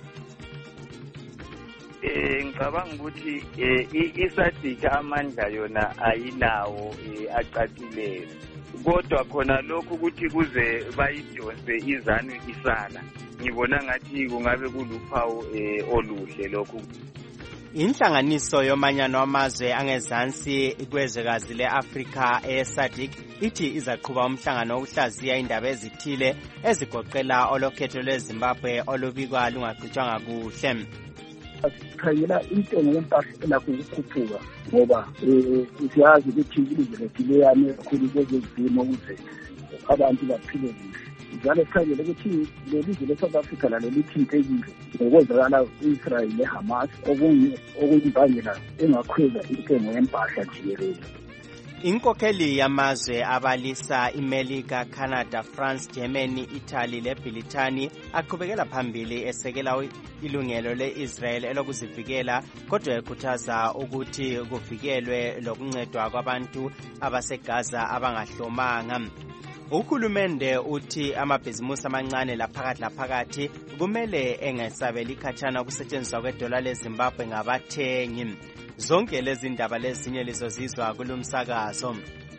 ngicabanga ukuthi iSADC amandla yona ayinawo acacileyo, kodwa khona lokhu ukuthi kuze bayidonse izanu isala ngibona ngathi kungabe kuluphawu oluhle lokhu. Inhlanganiso yomanyano wamazwe angezansi kwezwekazi le-Afrika eSADC ithi izaqhuba umhlangano wokuhlaziya indaba ezithile ezigoqela olokhetho lweZimbabwe olubikwa lungaqhutshwanga kuhle. Sikhangela intengo yempahla elakho ukukhuphuka ngoba siyazi ukuthi ilizwe lethu liyame kakhulu kwezezimo ukuze abantu baphile kuhle. Njalo sikhangela ukuthi lelizwe le-South Africa lalo lithintekile ngokwenzakala u-Israel neHamas okuyimbangela engakhweza intengo yempahla jikelele. Inkokheli yamazwe abalisa iMelika, Canada, France, Germany, Italy leBrithani aqhubekela phambili esekela ilungelo le-Israel elokuzivikela, kodwa ekhuthaza ukuthi kuvikelwe lokuncedwa kwabantu abaseGaza abangahlomanga. Uhulumende uthi amabhizimusi amancane laphakathi kumele engesabeli khatshana ukusetshenziswa kwedola leZimbabwe ngabathengi. Zonke lezi ndaba lezinye lizozizwa kulumsakazo.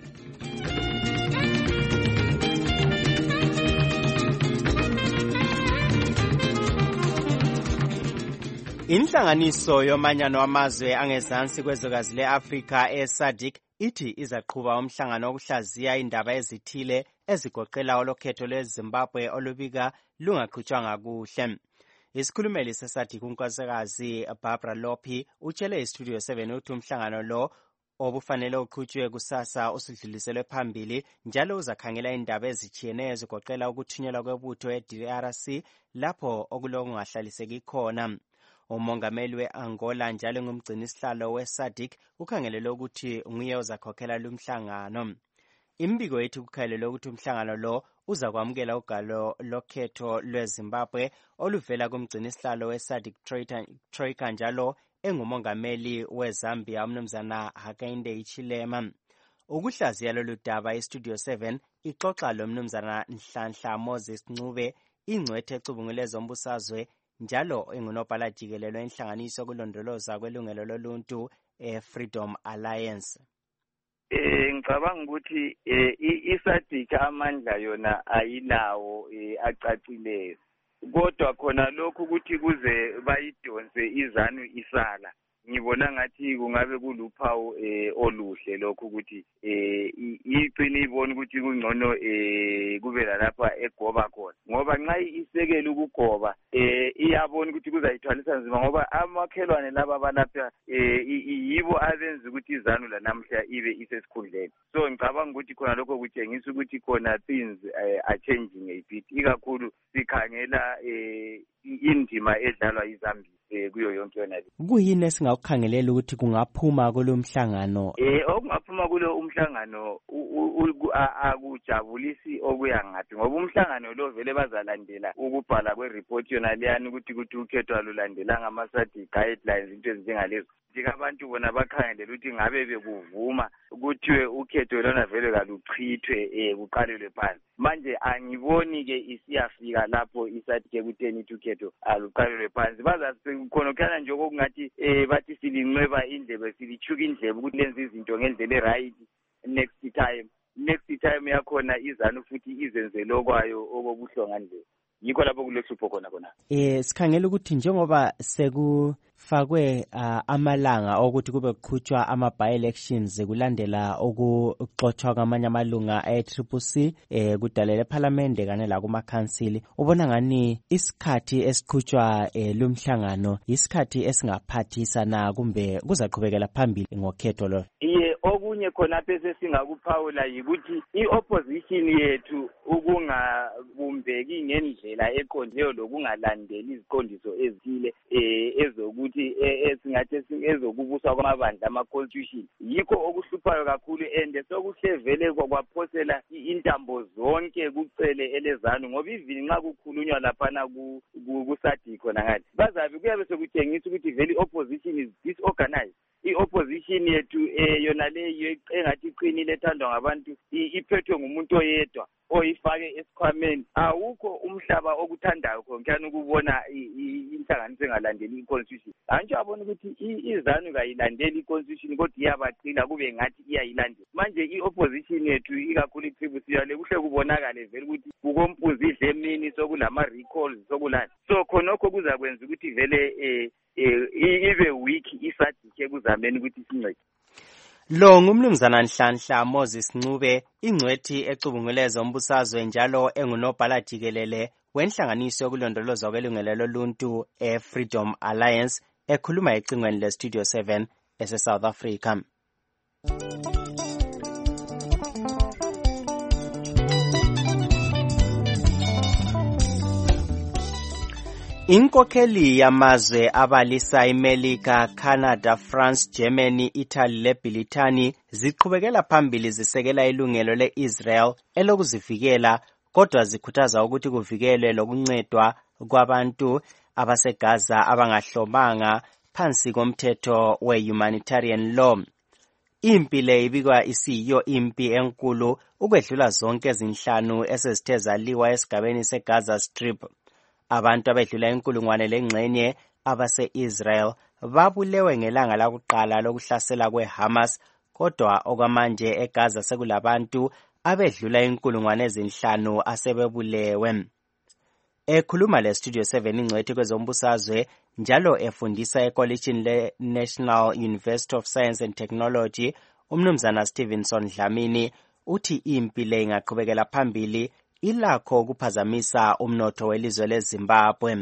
Inhlanganiso yomanyano wamazwe angezansi kwezwekazi le-Afrika eSADC ithi izaqhuba umhlangano wokuhlaziya indaba ezithile ezigoqela olokhetho lweZimbabwe olubika lungaqhutshwanga kuhle. Isikhulumeli seSADC unkosikazi Barbara Lophi utshele iStudio 7 ukuthi umhlangano lo obufanele uqhutshwe kusasa usudluliselwe phambili njalo uzakhangela indaba ezitshiyeneyo ezigoqela ukuthunyelwa kwebutho eDRC lapho okulokungahlaliseki khona. Umongameli we-Angola njalo ngumgcinisihlalo weSADC ukhangelele ukuthi nguye uzakhokhela lumhlangano. Imbiko yethi kukhangelele ukuthi umhlangano lo uzakwamukela ugalo lokhetho lweZimbabwe oluvela kumgcinisihlalo weSADC Troika njalo engumongameli weZambia umnumzana Hakainde Hichilema. Ukuhlaziya lolu daba iStudio 7 ixoxa lo mnumzana Nhlanhla Moses Ncube, ingcwethe ecubungule zombusazwe njalo engunobhala jikelelo enhlanganiso kulondoloza kwelungelo loluntu Freedom Alliance. Ngicabanga ukuthi iSADC amandla yona ayinawo acacileyo, kodwa khona lokhu ukuthi kuze bayidonse izanu isala ngibona ngathi kungabe kuluphawu oluhle lokhu ukuthi igcine ibona ukuthi kungcono kube lalapha egoba khona, ngoba nxa isekela ukugoba iyabona ukuthi kuzayithwalisa nzima ngoba amakhelwane laba balapha yibo abenza ukuthi izanu lanamhla ibe isesikhundleni. So ngicabanga ukuthi khona lokho kutshengisa ukuthi khona things are changing a bit, ikakhulu sikhangela indima edlalwa iZambia kuyo yonke yona le. Kuyini esingakukhangelela ukuthi kungaphuma kulo mhlangano? Okungaphuma kulo umhlangano akujabulisi okuya ngathi, ngoba umhlangano lo vele bazalandela ukubhala kwereport yona leyani ukuthi ukhetho alulandelanga ama-SADC guidelines, into ezinjengalezo. Njika abantu bona bakhangelela ukuthi ngabe bekuvuma kuthiwe ukhetho lona vele kaluchithwe kuqalelwe phansi. Manje angiboni ke isiyafika lapho iSADC kutheni ukhetho aluqalelwe phansi. Bazakhona nje okungathi bathi silinweba indlebe, silichuka indlebe ukuthi lenze izinto ngendlela eright. Next time yakhona izanu futhi izenze lokwayo okobuhlonga nje. yikho lapho kulohlupho khona khona. Sikhangela ukuthi njengoba sekufakwe amalanga okuthi kube kuqhutshwa ama-by-elections kulandela ukuxotshwa kwamanye amalunga e-CCC kudalele ephalamende kanye lakumakhansili, ubona ngani isikhathi esiqhutshwa lumhlangano isikhathi esingaphathisa na kumbe kuzaqhubekela phambili ngokhetho lo? Okunye khonapho esesingakuphawula yikuthi i-opposition yethu ukungabumbeki ngendlela eqondileyo lokungalandeli iziqondiso ezithile ezokuthi esingathi ezokubuswa kwamabandla ama-constitution, yikho okuhluphayo kakhulu and sokuhlevele kwaphosela intambo zonke kucele elezanu, ngoba ivini nxa kukhulunywa laphana ku-SADC khona ngathi bazabe kuyabe sekutshengisa ukuthi vele i-opposition is disorganized. I-opposition yethu yona leyo engathi iqinile ethandwa ngabantu iphethwe ngumuntu oyedwa oyifake esikhwameni. Awukho umhlaba okuthandayo khonkani ukubona inhlanganiso engalandeli i-constitution. Antsho abona ukuthi izanu kayilandeli i-constitution kodwa iyabacila kube ngathi iyayilandela. Manje i-opposition yethu ikakhulu iPhibusile le kuhle kubonakale vele ukuthi kukompuzi idle emini sokulama-recalls sokulani. So khonokho kuzakwenza ukuthi vele ibe weak iSADC ekuzameni ukuthi sincede. Lo ngumnumzana Nhlanhla Moses Ncube, ingcwethi ecubunguleza umbusazwe njalo engunobhala jikelele wenhlanganiso yokulondolozwa kwelungelo loluntu eFreedom Alliance, ekhuluma ecingweni leStudio 7 ese-South Africa. Inkokheli yamazwe abalisa iMelika, Canada, France, Germany, Italy leBritani ziqhubekela phambili zisekela ilungelo le-Israel elokuzivikela, kodwa zikhuthaza ukuthi kuvikelwe lokuncedwa kwabantu abaseGaza abangahlomanga phansi komthetho we-humanitarian law. Impi le ibikwa isiyiyo impi enkulu ukwedlula zonke ezinhlanu esezithe zaliwa esigabeni seGaza Strip. Abantu abedlula inkulungwane lengxenye abase-Israel babulewe ngelanga lakuqala lokuhlasela kweHamas, kodwa okwamanje eGaza sekulabantu abedlula inkulungwane ezinhlanu asebebulewe. Ekhuluma leStudio 7 ingcwethi kwezombusazwe njalo efundisa ekolitshini le-National University of Science and Technology, umnumzana Stevenson Dlamini uthi impi le ingaqhubekela phambili ilakho ukuphazamisa umnotho welizwe leZimbabwe.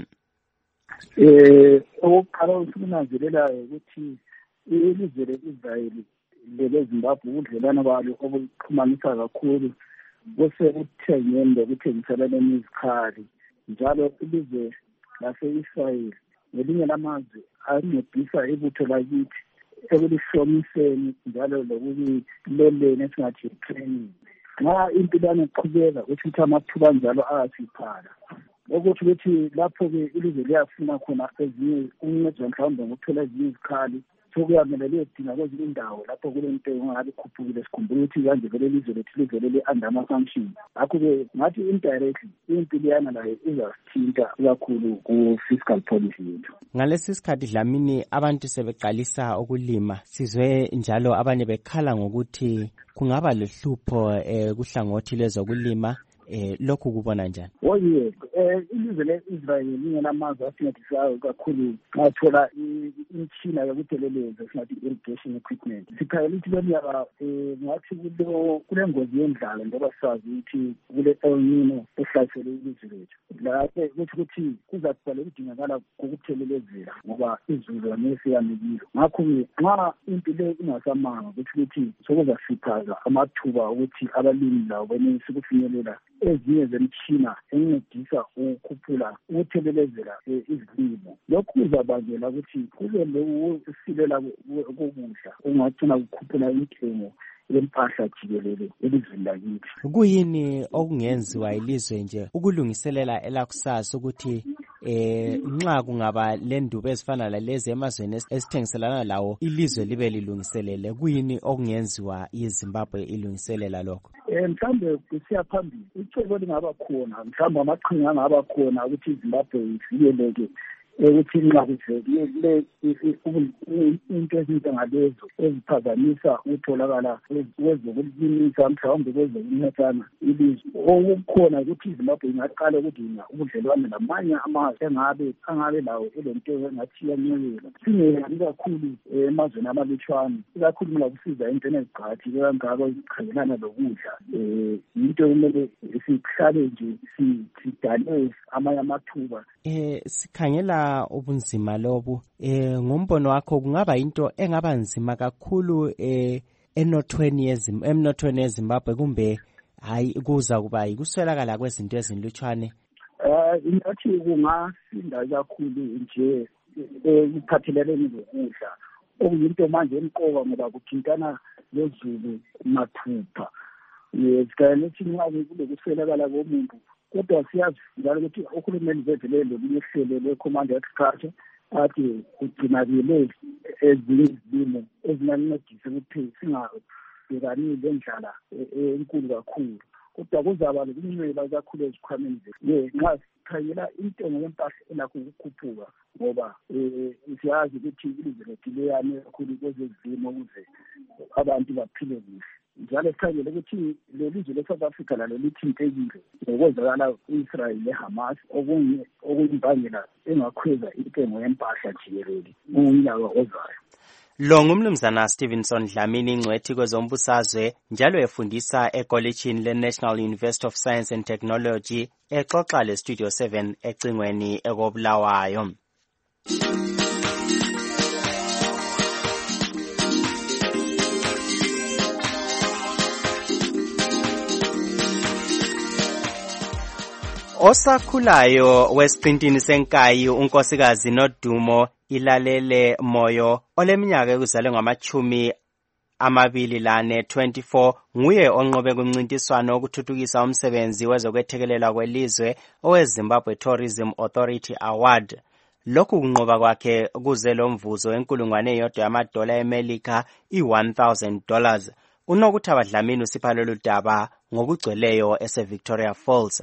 Okokuqala ukunanzelelayo ukuthi ilizwe le-Israyeli leZimbabwe ubudlelwano balo obuxhumanisa kakhulu busekuthengeni lokuthengiselana izikhali, njalo ilizwe lase-Israyeli ngelinye lamazwe ancedisa ibutho lakithi ekulihlomiseni njalo lokuliloleni esingathi training. Nxa impilane iqhubeka ukuthi amathuba njalo ayasiphala, ukuthi lapho-ke ilizwe liyafuna khona ezinye uncedo mhlawumbe ngokuthola ezinye izikhali, sokuyamele liyedinga kwezinye indawo lapho kulento engabe ikhuphukile. Sikhumbula ukuthi kanje vele ilizwe lethu livele under ama-sanction. Ngakho-ke ngathi indirectly impi liyana layo izasithinta kakhulu ku-fiscal policy yethu. Ngalesi sikhathi Dlamini abantu sebeqalisa ukulima, sizwe njalo abanye bekhala ngokuthi kungaba lohlupho kuhlangothi lwezokulima. Lokhu kubona njani? Oye, ilizwe le-Israyeli linye lamazwe asincedisayo kakhulu nxa thola imitshina yokudeleleza esingathi irrigation equipment. Sikhayela ukuthi lonyaka ngathi kulengozi yendlala njengoba sazi ukuthi kule El Nino ehlasele ilizwe lethu. Lapho ukuthi kuzakuba ukudingakala kokuthelelezela ngoba izulu angeke yanelile. Ngakho-ke nxa impi le ingasamanga ukuthi sokuzasiphaza amathuba ukuthi abalimi labo benelise ukufinyelela ezinye zemtshina encedisa ukukhuphula ukuthelelezela izilimo. Lokhu kuzabangela ukuthi kube lokusilela kokudla okungagcina kukhuphula intengo yempahla jikelele elizweni lakithi. Kuyini okungenziwa ilizwe nje ukulungiselela elakusasa ukuthi nxa kungaba lendubo ezifana lalezi emazweni esithengiselana lawo ilizwe libe lilungiselele? Kuyini okungenziwa iZimbabwe ilungiselela lokho? Mhlawumbe kusiya phambili icebo lingaba khona, mhlawumbe amaqhinga angaba khona ukuthi iZimbabwe ivikeleke ukuthi nxa kuvele into ezinjengalezo eziphazamisa ukutholakala kwezokulimisa mhlawumbe kwezokunethana ilizwe. Okukhona ukuthi iZimbabwe ingaqala ukudinga ubudlelwane namanye amazwe angabe lawo elento engathi yanyelela. Singeyazi kakhulu emazweni amalutshwane, ikakhulu mina kusiza entweni eziqhathi kangako zikhangelana lokudla. Into kumele sihlale nje sidale amanye amathuba. Sikhangela ubunzima lobu, ngombono wakho kungaba into engaba nzima kakhulu emnothweni yeZimbabwe kumbe hayi kuza kuba yikuswelakala kwezinto ezinlutshwane? Ngathi kungasinda kakhulu nje kuphathelene lokudla, okuyinto manje emqoka ngoba kuthintana lezulu mathupha. Sikayelethi nxa kulokuswelakala komuntu, kodwa siyazi njalo ukuthi uhulumeni zethu lolunye uhlelo lwe-Command Agriculture athi kugcinakele ezinye izilimo ezingancedisa ukuthi singabhekani lendlala enkulu kakhulu. Kodwa kuzaba lokunywela kakhulu ezikhwameni zethu. Nxa sikhangela intengo yempahla elakho ukukhuphuka ngoba siyazi ukuthi ilizwe lethu liyane kakhulu kwezezilimo ukuze abantu baphile kuhle. Njalo sikhangele ukuthi lelizwe le-South Africa lalo lithintekile ngokwenzakala u-Israel le-Hamas, okuyimbangela engakhweza intengo yempahla jikelele unyaka ozayo. Lo ngumnumzana Stevenson Dlamini, ingcwethi kwezombusazwe, njalo efundisa ekolitshini le-National University of Science and Technology, exoxa le-Studio 7 ecingweni ekobulawayo. Osakhulayo wesprintini senkayi unkosikazi Nodumo Ilalele Moyo oleminyaka ekuzalwe ngama-24 nguye onqobe kumncintiswano wokuthuthukisa umsebenzi wezokwethekelela kwelizwe oweZimbabwe Tourism Authority Award. Lokhu kunqoba kwakhe kuze lo mvuzo $1,000 eMelika $1,000. Unokuthaba Dlamini usipha lolu daba ngokugcweleyo eseVictoria Falls.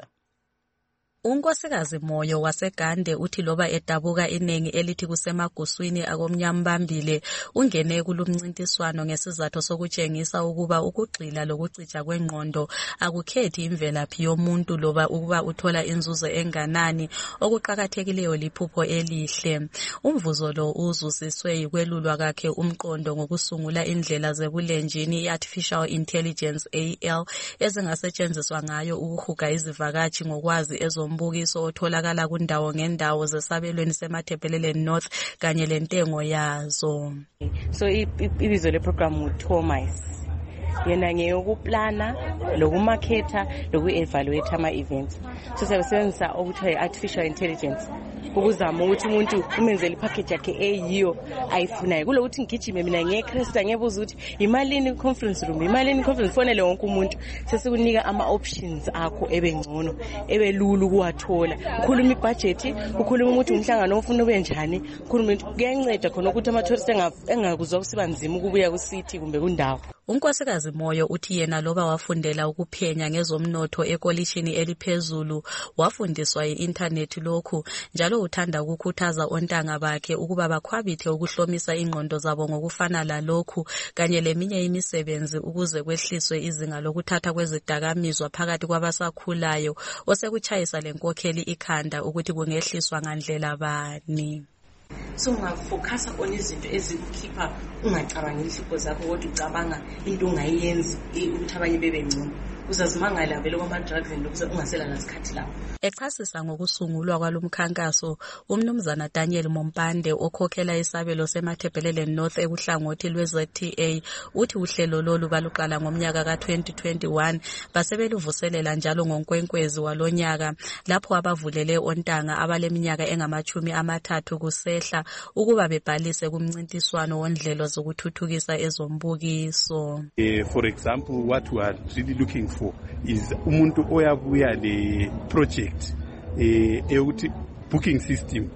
Unkosikazi Moyo waseGande uthi loba edabuka iningi elithi kusemaguswini akomnyambambile ungene kulumncintiswano ngesizathu sokutshengisa ukuba ukugxila lokucija kwengqondo akukhethi imvelaphi yomuntu loba ukuba uthola inzuzo enganani, okuqhakathekileyo liphupho elihle. Umvuzo lo uzusiswe yikwelulwa kwakhe umqondo ngokusungula indlela zebulenjini i-Artificial Intelligence AI ezingasetshenziswa ngayo ukuhuga izivakashi ngokwazi mbukiso otholakala kundawo ngendawo zesabelweni seMatabeleland North kanye lentengo yazo. So ibizo le program uThomas yena ngeyokuplana lokumarketa loku-evaluate ama-events. So siyasebenzisa okuthiwa i-artificial intelligence ukuzama ukuthi umuntu umenzele ipackage yakhe eyiyo ayifunayo. Kulokuthi ngigijime mina ngeyekresta ngebuza ukuthi imalini conference room, imalini conference, fonele wonke umuntu sesikunika ama-options akho ebengcono ebelula ukuwathola. Ukhuluma ibudget, ukhuluma ukuthi umhlangano ofuna ube njani, ukhuluma ukuthi kuyanceda khona ukuthi ama-tourist engakuzwa kusiba nzima ukubuya ku-city kumbe kundawo. Unkosikazi Moyo uthi yena loba wafundela ukuphenya ngezomnotho ekolitshini eliphezulu wafundiswa yi-internet lokhu, njalo uthanda ukukhuthaza ontanga bakhe ukuba bakhwabithe ukuhlomisa ingqondo zabo ngokufana lalokhu kanye leminye imisebenzi ukuze kwehliswe izinga lokuthatha kwezidakamizwa phakathi kwabasakhulayo, osekutshayisa lenkokheli ikhanda ukuthi kungehliswa ngandlela bani. So ungafocus on izinto ezikukhipha ungacabangi inhlupho zakho kodwa ucabanga into ongayenzi ukuthi abanye bebe ngcono. Uzazimangala vele kwama-drugs and ungasela nasikhathi lapho. Echasisa ngokusungulwa kwalomkhankaso, umnumzana Daniel Mompande okhokhela isabelo seMatabeleland North ekuhlangothi lwe-ZTA uthi uhlelo lolu baluqala ngomnyaka ka-2021 basebeluvuselela njalo ngonkwenkwezi walonyaka lapho abavulele ontanga abaleminyaka engama-30 kusehla ukuba bebhalise kumncintiswano wondlelo zokuthuthukisa ezombukiso. For example, what we are really looking for is umuntu oyabuya le project eyokuthi booking system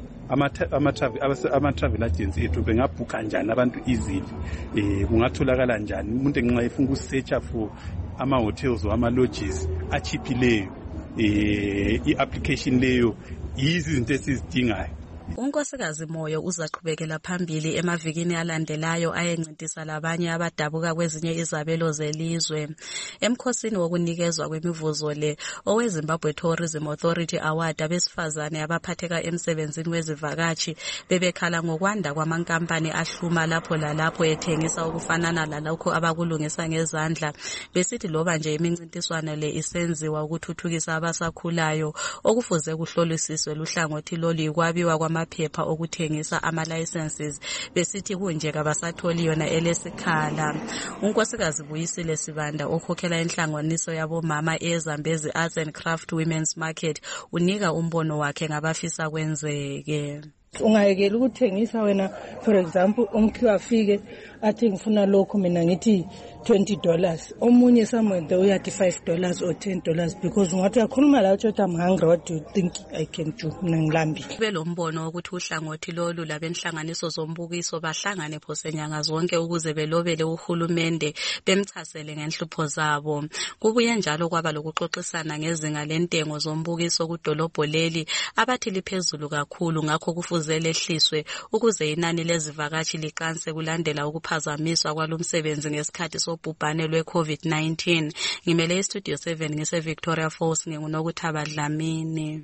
ama-travel agency ethu bengabhukha njani abantu easily, kungatholakala njani umuntu nxa efuna ukusearcha for ama-hotels or ama-lodges achiphileyo, i-application leyo yizi izinto esizidingayo unkosikazi Moyo uzaqhubekela phambili emavikini alandelayo ayencintisa labanye abadabuka kwezinye izabelo zelizwe. Emkhosini wokunikezwa kwemivuzo le oweZimbabwe Tourism Authority Award abesifazane abaphatheka emsebenzini wezivakashi bebekhala ngokwanda kwamankampani ahluma lapho lalapho ethengisa ukufanana lalokho abakulungisa ngezandla, besithi loba nje imincintiswano le isenziwa ukuthuthukisa abasakhulayo okufuze kuhlolisiswe luhlangothi lolu ikwabiwa kwamaphepha okuthengisa ama-licenses, besithi kunje kabasatholi yona elesikhala. Unkosikazi Buyisile Sibanda okhokhela inhlanganiso yabomama eZambezi Arts and Craft Women's Market unika umbono wakhe ngabafisa kwenzeke. Ungayekela ukuthengisa wena, for example, umkhiwa afike athi ngifuna lokho mina ngithi $20, omunye somewhere there uyathi $5 or $10 because ungathi uyakhuluma la uthi I'm hungry, what do you think I can do? Mina ngilambi. Belombono ukuthi uhlangothi lolu labenhlanganiso zombukiso bahlangane phose nyanga zonke ukuze belobele uhulumende bemchasele ngenhlupho zabo. Kubuye njalo kwaba lokuxoxisana ngezinga lentengo zombukiso kudolobho leli abathi liphezulu kakhulu, ngakho kufuze lehliswe ukuze inani lezivakashi liqanse kulandela ukuphazamiswa kwalomsebenzi ngesikhathi sobhubhane lwe-COVID-19. Ngimele iStudio 7 ngise Victoria Falls nginguNokuthaba Dlamini.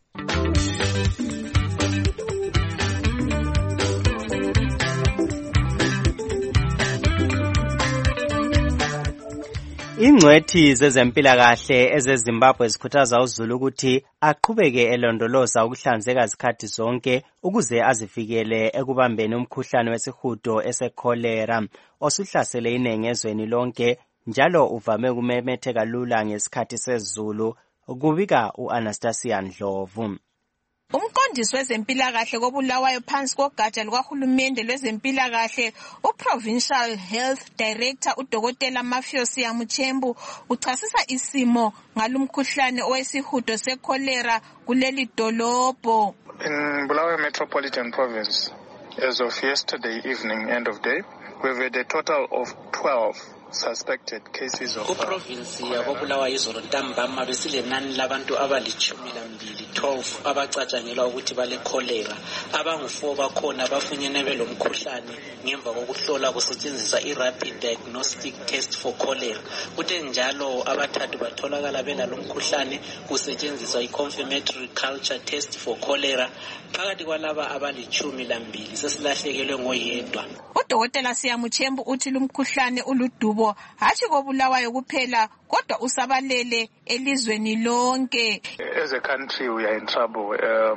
Ingcwethi zezempilakahle ezeZimbabwe zikhuthaza uZulu ukuthi aqhubeke elondoloza ukuhlanzeka izikhathi zonke ukuze azifikele ekubambeni umkhuhlane wesihudo esekholera osuhlasele inengi ezweni lonke njalo uvame ukumemetheka lula ngesikhathi sezulu, kubika uAnastasia Ndlovu. Umqondisi wezempilakahle koBulawayo phansi kogatsha lukahulumende lwezempilakahle uProvincial Health Director uDokotela Mafios Yamuchembu uchasisa isimo ngalumkhuhlane owesihudo sekholera kuleli dolobho. In Bulawayo Metropolitan Province, as of yesterday evening, end of day, we've had a total of 12 suspected cases of kuprovinsi yakoBulawayo izolo ntambama besilenani labantu abali-12 abacatshangelwa ukuthi bale cholera, abangu-4 bakhona bafunyene belomkhuhlane ngemva kokuhlola kusetshenziswa i-rapid diagnostic test for cholera. Kuthe njalo abathathu batholakala belalomkhuhlane kusetshenziswa i-confirmatory culture test for cholera. Phakathi kwalaba abali-12 sesilahlekelwe ngoyedwa. Udokotela Siyamuchembu uthi lumkhuhlane uludubo hatshi koBulawayo kuphela kodwa usabalele elizweni lonke. As a country we are in trouble.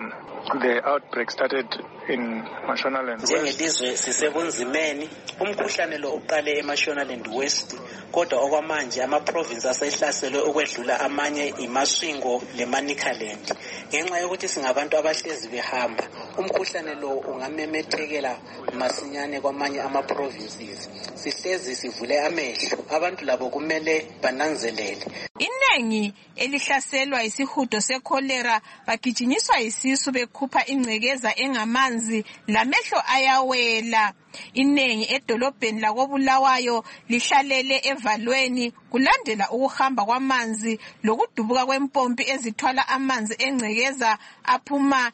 The outbreak started in Mashonaland West. Njengelizwe sisebunzimeni, umkhuhlane lo uqale eMashonaland West kodwa okwamanje ama-province asehlaselwe ukwedlula amanye iMasvingo leManicaland. Ngenxa yokuthi singabantu abahlezi behamba, umkhuhlane lo ungamemethekela masinyane kwamanye ama-provinces. Sihlezi sivule amehlo, abantu labo kumele bananzelele. Inengi elihlaselwa isihudo sekholera bagijinyiswa isisu bekhupha ingcekeza engamanzi lamehlo ayawela. Inengi edolobheni lakoBulawayo lihlalele evalweni kulandela ukuhamba kwamanzi lokudubuka kwempompi ezithwala amanzi engcekeza aphuma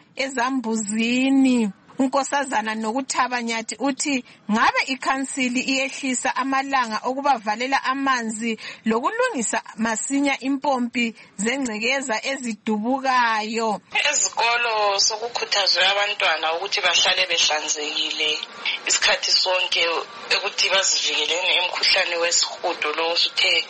ezambuzini. Unkosazana Nokuthaba Nyathi uthi ngabe ikhansili iyehlisa amalanga okubavalela amanzi lokulungisa masinya impompi zengcekeza ezidubukayo. Ezikolo sokukhuthazwe abantwana ukuthi bahlale behlanzekile isikhathi sonke ukuthi bazivikeleni emkhuhlane wesihudo lo osuthe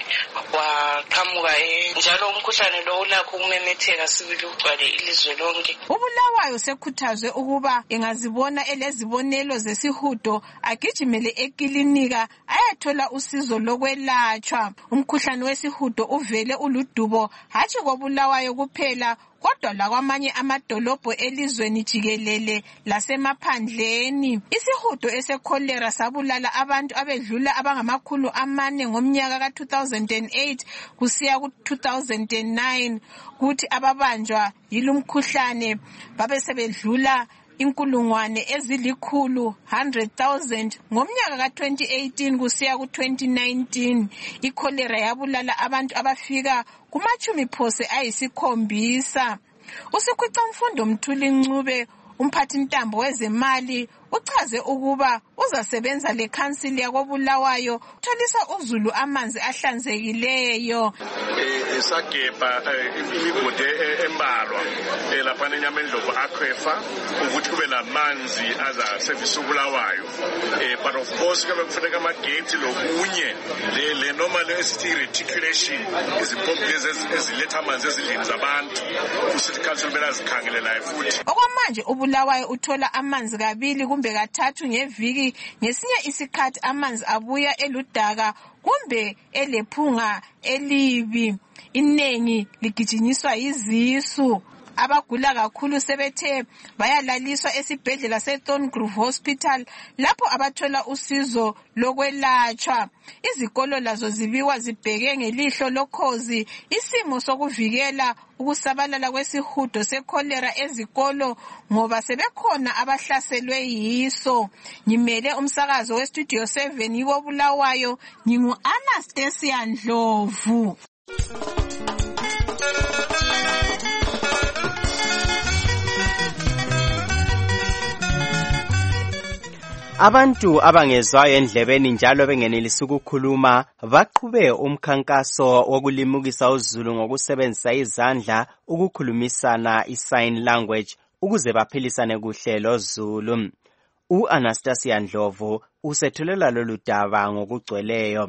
waqhamuka njalo umkhuhlane lo ulakho ukumemetheka sibili ugcwale ilizwe lonke. uBulawayo sekhuthazwe ukuba engazibona elezibonelo zesihudo agijimele ekilinika ayathola usizo lokwelatshwa. Umkhuhlane wesihudo uvele uludubo hatshi koBulawayo kuphela kodwa lakwamanye amadolobho elizweni jikelele lasemaphandleni. Isihudo esekholera sabulala abantu abedlula abangama400 ngomnyaka ka2008 kusiya ku2009, kuthi ababanjwa yilumkhuhlane babesebedlula 100,000 ngomnyaka ka2018 kusiya ku2019. Ikholera yabulala abantu abafika kuma-70 usikhwicamfundo Mthuli Ncube umphathintambo wezemali uchaze ukuba uzasebenza lekhansili yakoBulawayo ukutholisa uZulu amanzi ahlanzekileyo. Sagebha imigodi embalwa lapha eNyamendlovu Aquifer ukuthi kube lamanzi azasevisa uBulawayo. But of course kube kufuneka amagate lokunye le normal esithi reticulation izimpompi eziletha amanzi ezindlini zabantu uCity Council belazikhangelelayo futhi. Okwamanje uBulawayo uthola amanzi kabili kumbe kathathu ngeviki, ngesinye isikhathi amanzi abuya eludaka kumbe elephunga elibi. Inengi ligijinyiswa yizisu. Abagula kakhulu sebethe bayalaliswa esibhedlela seThorngrove Hospital lapho abathola usizo lokwelatshwa. Izikolo lazo zibikwa zibheke ngelihlo lokhozi isimo sokuvikela ukusabalala kwesihudo sekholera ezikolo ngoba sebekhona abahlaselwe yiso. Ngimele umsakazo weStudio 7 yiwoBulawayo, ngingu-Anastasia Ndlovu. Abantu abangezwayo endlebeni njalo bengenelisi ukukhuluma baqhube umkhankaso wokulimukisa uZulu ngokusebenzisa izandla ukukhulumisana isign language ukuze baphilisane kuhle loZulu. U-Anastasia Ndlovu usethulela lolu daba ngokugcweleyo.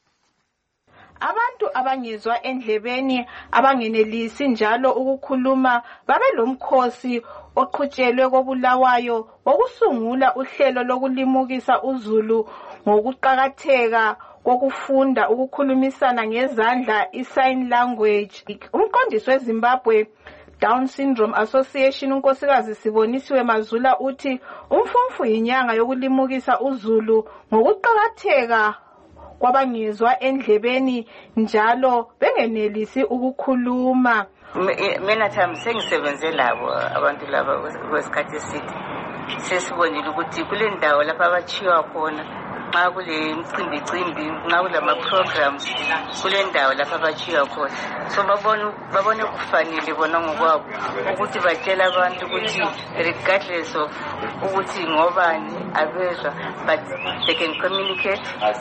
Abantu abangezwa endlebeni abangenelisi njalo ukukhuluma babelomkhosi oqhutshelwe koBulawayo wokusungula uhlelo lokulimukisa uZulu ngokuqhakatheka kokufunda ukukhulumisana ngezandla isign language. Umqondisi weZimbabwe Down Syndrome Association unkosikazi Sibonisiwe Mazula uthi umfumfu yinyanga yokulimukisa uZulu ngokuqhakatheka kwabangezwa endlebeni njalo bengenelisi ukukhuluma. Mina thambi sengisebenze labo abantu laba kwesikhathi eside. Sesibonile ukuthi kule ndawo lapha abachiwa khona nxa kule imicimbi nxa kulama programs kule ndawo lapha abachiwa khona. So babone kufanele bona ngokwabo ukuthi batshela abantu ukuthi regardless of ukuthi ngobani abezwa but they can communicate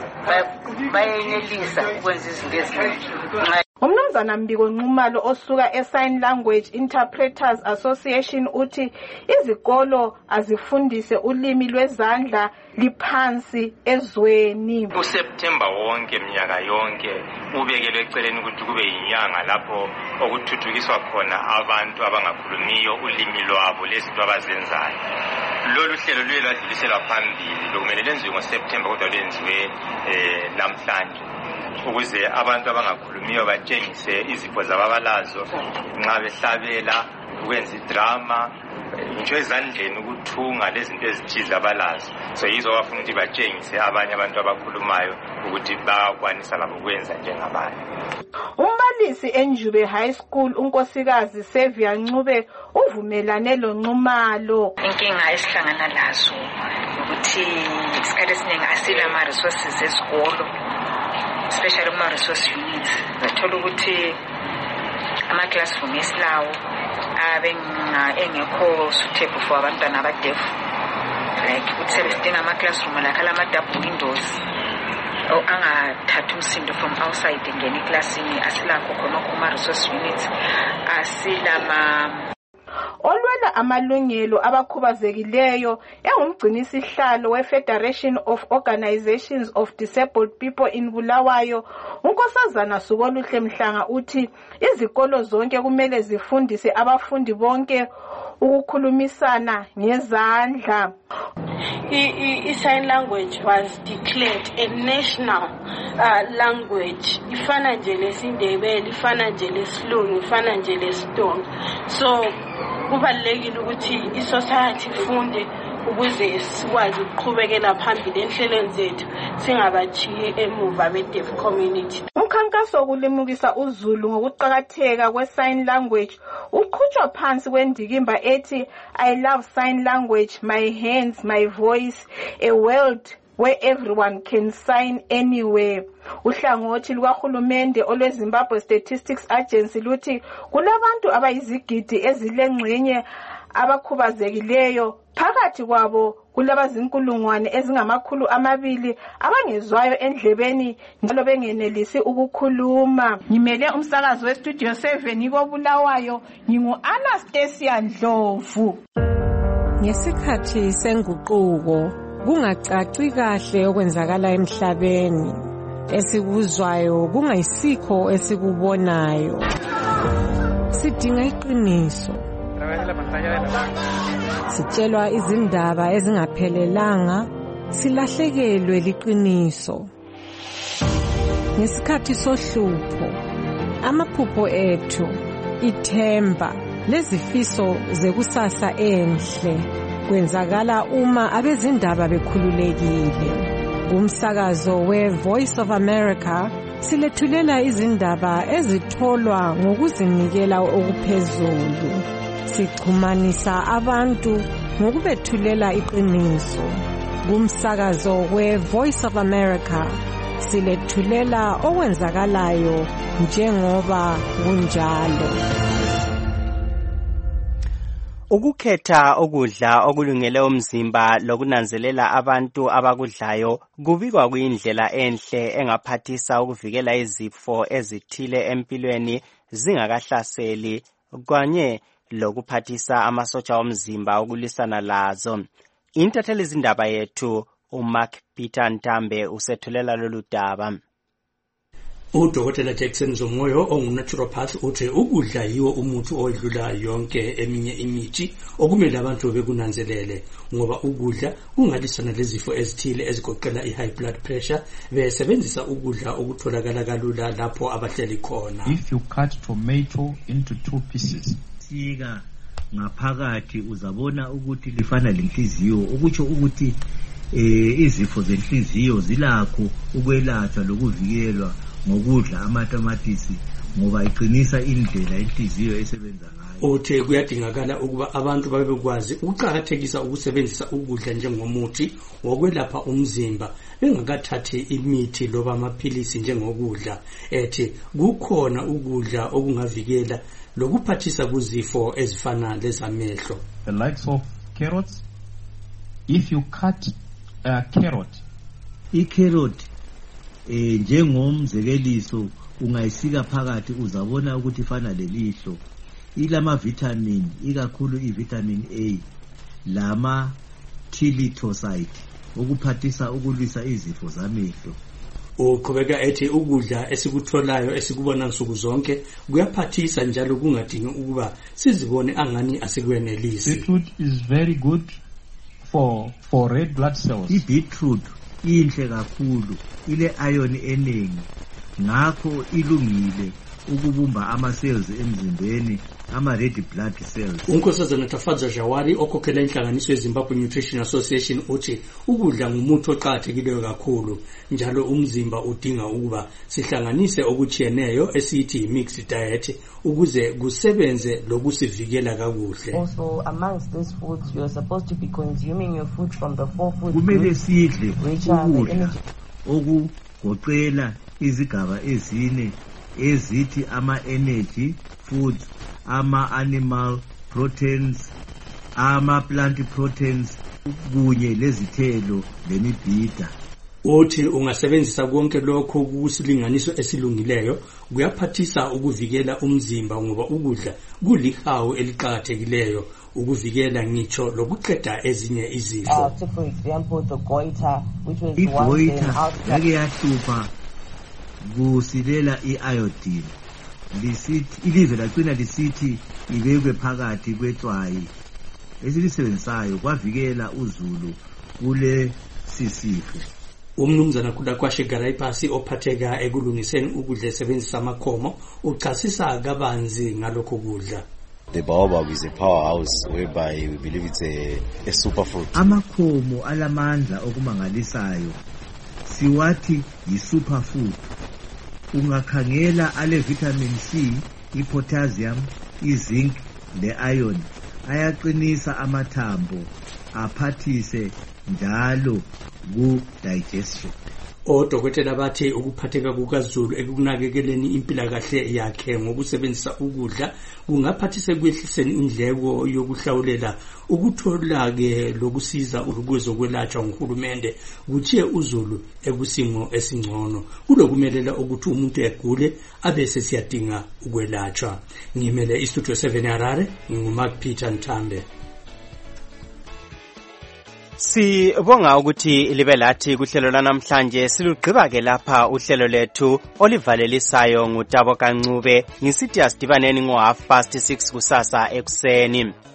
bayenelisa ukwenza izinto eziningi. Umnumzana Mbiko Nxumalo osuka eSign Language Interpreters Association uthi izikolo azifundise ulimi lwezandla liphansi ezweni. USeptember wonke minyaka yonke ubekelwe eceleni ukuthi kube yinyanga lapho okuthuthukiswa khona abantu abangakhulumiyo ulimi lwabo lezinto abazenzayo. Lolu hlelo luye lwadluliselwa phambili lokumele lenziwe ngoSeptember kodwa lwenziwe namhlanje ukuze abantu abangakhulumiyo batshengise izipho zababalazo nxa behlabela ukwenza idrama ngitsho ezandleni ukuthunga lezinto ezithize abalazo. So yizo bafuna ukuthi batshengise abanye abantu abakhulumayo ukuthi bayakwanisa labo ukwenza njengabanye. Umbalisi eNjube High School unkosikazi Sevia Ncube uvumelane loNxumalo. Inkinga esihlangana lazo ukuthi isikhathi esiningi asila ama resources esikolo, especially kuma resource units. Bathola ukuthi ama classroom esilawo engekho suitable for abantwana abadefu, like ukuthi sebesidinga ama classroom like alama double windows angathatha umsindo from outside engene eklasini. Asilakho khona kuma resource units, asilama olwela amalungelo abakhubazekileyo engumgcinisihlalo weFederation of Organizations of Disabled People in Bulawayo unkosazana Sukoluhle Mhlanga uthi izikolo zonke kumele zifundise abafundi bonke ukukhulumisana ngezandla. Sign language was declared a national language. Ifana nje lesindebele, ifana nje lesilungu, ifana nje lesitong. So kubalulekile ukuthi isociety ifunde ukuze sikwazi ukuqhubekela phambili enhlelweni zethu singabachiye emuva be-deaf community. Umkhankaso wokulimukisa uZulu ngokuqhakatheka kwe-sign language uqhutshwa phansi kwendikimba ethi I love sign language, my hands, my voice, a world where everyone can sign anywhere. Uhlangothi lukahulumende olweZimbabwe Statistics Agency luthi kulabantu abayizigidi ezilengxenye abakhubazekileyo. Phakathi kwabo kulabazinkulungwane ezingama200 abangezwayo endlebeni njalo bengenelisi ukukhuluma. Ngimele umsakazo westudio 7 koBulawayo, ngingu-Anastasia Ndlovu. Ngesikhathi senguquko kungacaci kahle okwenzakala emhlabeni, esikuzwayo kungayisikho esikubonayo. Sidinga iqiniso. Sitshelwa izindaba ezingaphelelanga, silahlekelwe liqiniso. Ngesikhathi sohlupho, amaphupho ethu, ithemba lezifiso zekusasa enhle kwenzakala uma abezindaba bekhululekile. Umsakazo we-Voice of America silethulela izindaba ezitholwa ngokuzinikela okuphezulu. Sichumanisa abantu ngokubethulela iqiniso. Kumsakazo we-Voice of America silethulela okwenzakalayo njengoba kunjalo. Ukukhetha ukudla okulungele umzimba lokunanzelela abantu abakudlayo kubikwa kuyindlela enhle engaphathisa ukuvikela izifo ezithile empilweni zingakahlaseli kanye lokuphathisa amasotsha omzimba ukulwisana lazo. Intatheli izindaba yethu uMark Peter Ntambe usethulela lolu daba. Udokotela Jackson Zomoyo ongunaturopath uthi ukudla yiwo umuthi odlula yonke eminye imithi okumele abantu bekunanzelele ngoba ukudla kungalwisana lezifo ezithile ezigoqela i-high blood pressure besebenzisa ukudla okutholakala kalula lapho abahleli khona. If you cut tomato into 2 pieces, sika ngaphakathi uzabona ukuthi lifana lenhliziyo, ukutsho ukuthi izifo zenhliziyo zilakho ukwelatshwa lokuvikelwa ngokudla amatomatisi ngoba iqinisa indlela inhliziyo esebenza ngayo. Uthe kuyadingakala ukuba abantu babekwazi ukuqhakathekisa ukusebenzisa ukudla njengomuthi wokwelapha umzimba bengakathathi imithi loba amaphilisi njengokudla. Ethi kukhona ukudla okungavikela lokuphathisa kuzifo ezifana lezamehlo. The likes of carrots. If you cut a carrot, i-carrot njengomzekeliso ungayisika phakathi uzabona ukuthi ifana lelihlo. Ilama vitamin, ikakhulu i-vitamin A lama tilitocyte ukuphathisa ukulwisa izifo zamehlo. Uqhubeka ethi ukudla esikutholayo esikubona nsuku zonke kuyaphathisa njalo kungadingi ukuba sizibone angani asikwenelisi. Beetroot is very good for red blood cells. I-beetroot inhle kakhulu, ile iron eningi, ngakho ilungile ukubumba ama-cells emzimbeni, ama-red blood cells. Unkosazana Tafaza Jawari okhokhela inhlanganiso yeZimbabwe Nutrition Association uthi ukudla ngumuthi oqakathekileyo kakhulu njalo umzimba udinga ukuba sihlanganise okuchiyeneyo esithi mixed diet ukuze kusebenze lokusivikela kakuhle. Also amongst these foods you are supposed to be consuming your food from the 4 food kumele sidle ukudla okugoqela izigaba ezine ezithi ama-energy foods, ama-animal proteins, ama-plant proteins kunye lezithelo lemibhida. Uthi ungasebenzisa konke lokho kusilinganiso esilungileyo kuyaphathisa ukuvikela umzimba ngoba ukudla kulihawu eliqhakathekileyo ukuvikela ngitsho lokuqeda ezinye izifo. For example, the goiter, which was igoiter yake yahlupha kusilela i-iodine. Lisithi ilizwe lagcina lisithi ibekwe phakathi kwetswayi esilisebenzisayo kwavikela uzulu kule sisifo. Umnumzana Kudakwashe Garaipasi ophatheka ekulungiseni ukudla esebenzisa amakhomo uchasisa kabanzi ngalokho kudla. The baobab is a powerhouse whereby we believe it's a superfood. Amakhomo alamandla okumangalisayo siwathi yi-superfood. Ungakhangela ale vitamin C, i-potassium, i-zinc, le-iron ayaqinisa amathambo aphathise njalo ku-digestion. Odokotela bathe ukuphatheka kukaZulu ekunakekeleni impilakahle yakhe ngokusebenzisa ukudla kungaphathisa kwehliseni indleko yokuhlawulela ukuthola-ke lokusiza ukuzokwelatshwa nguhulumende kuthiye uZulu ekusimo esingcono kulokumelela ukuthi umuntu egule abe sesiyadinga ukwelatshwa. Ngimele istudio 7 Harare, nguMark Peter Ntambe. Sibonga ukuthi libe lathi kuhlelo lanamhlanje. Silugqiba ke lapha uhlelo lethu olivalelisayo nguTabo Kancube. Ngisithi asidibaneni ngo 6:30 kusasa ekuseni.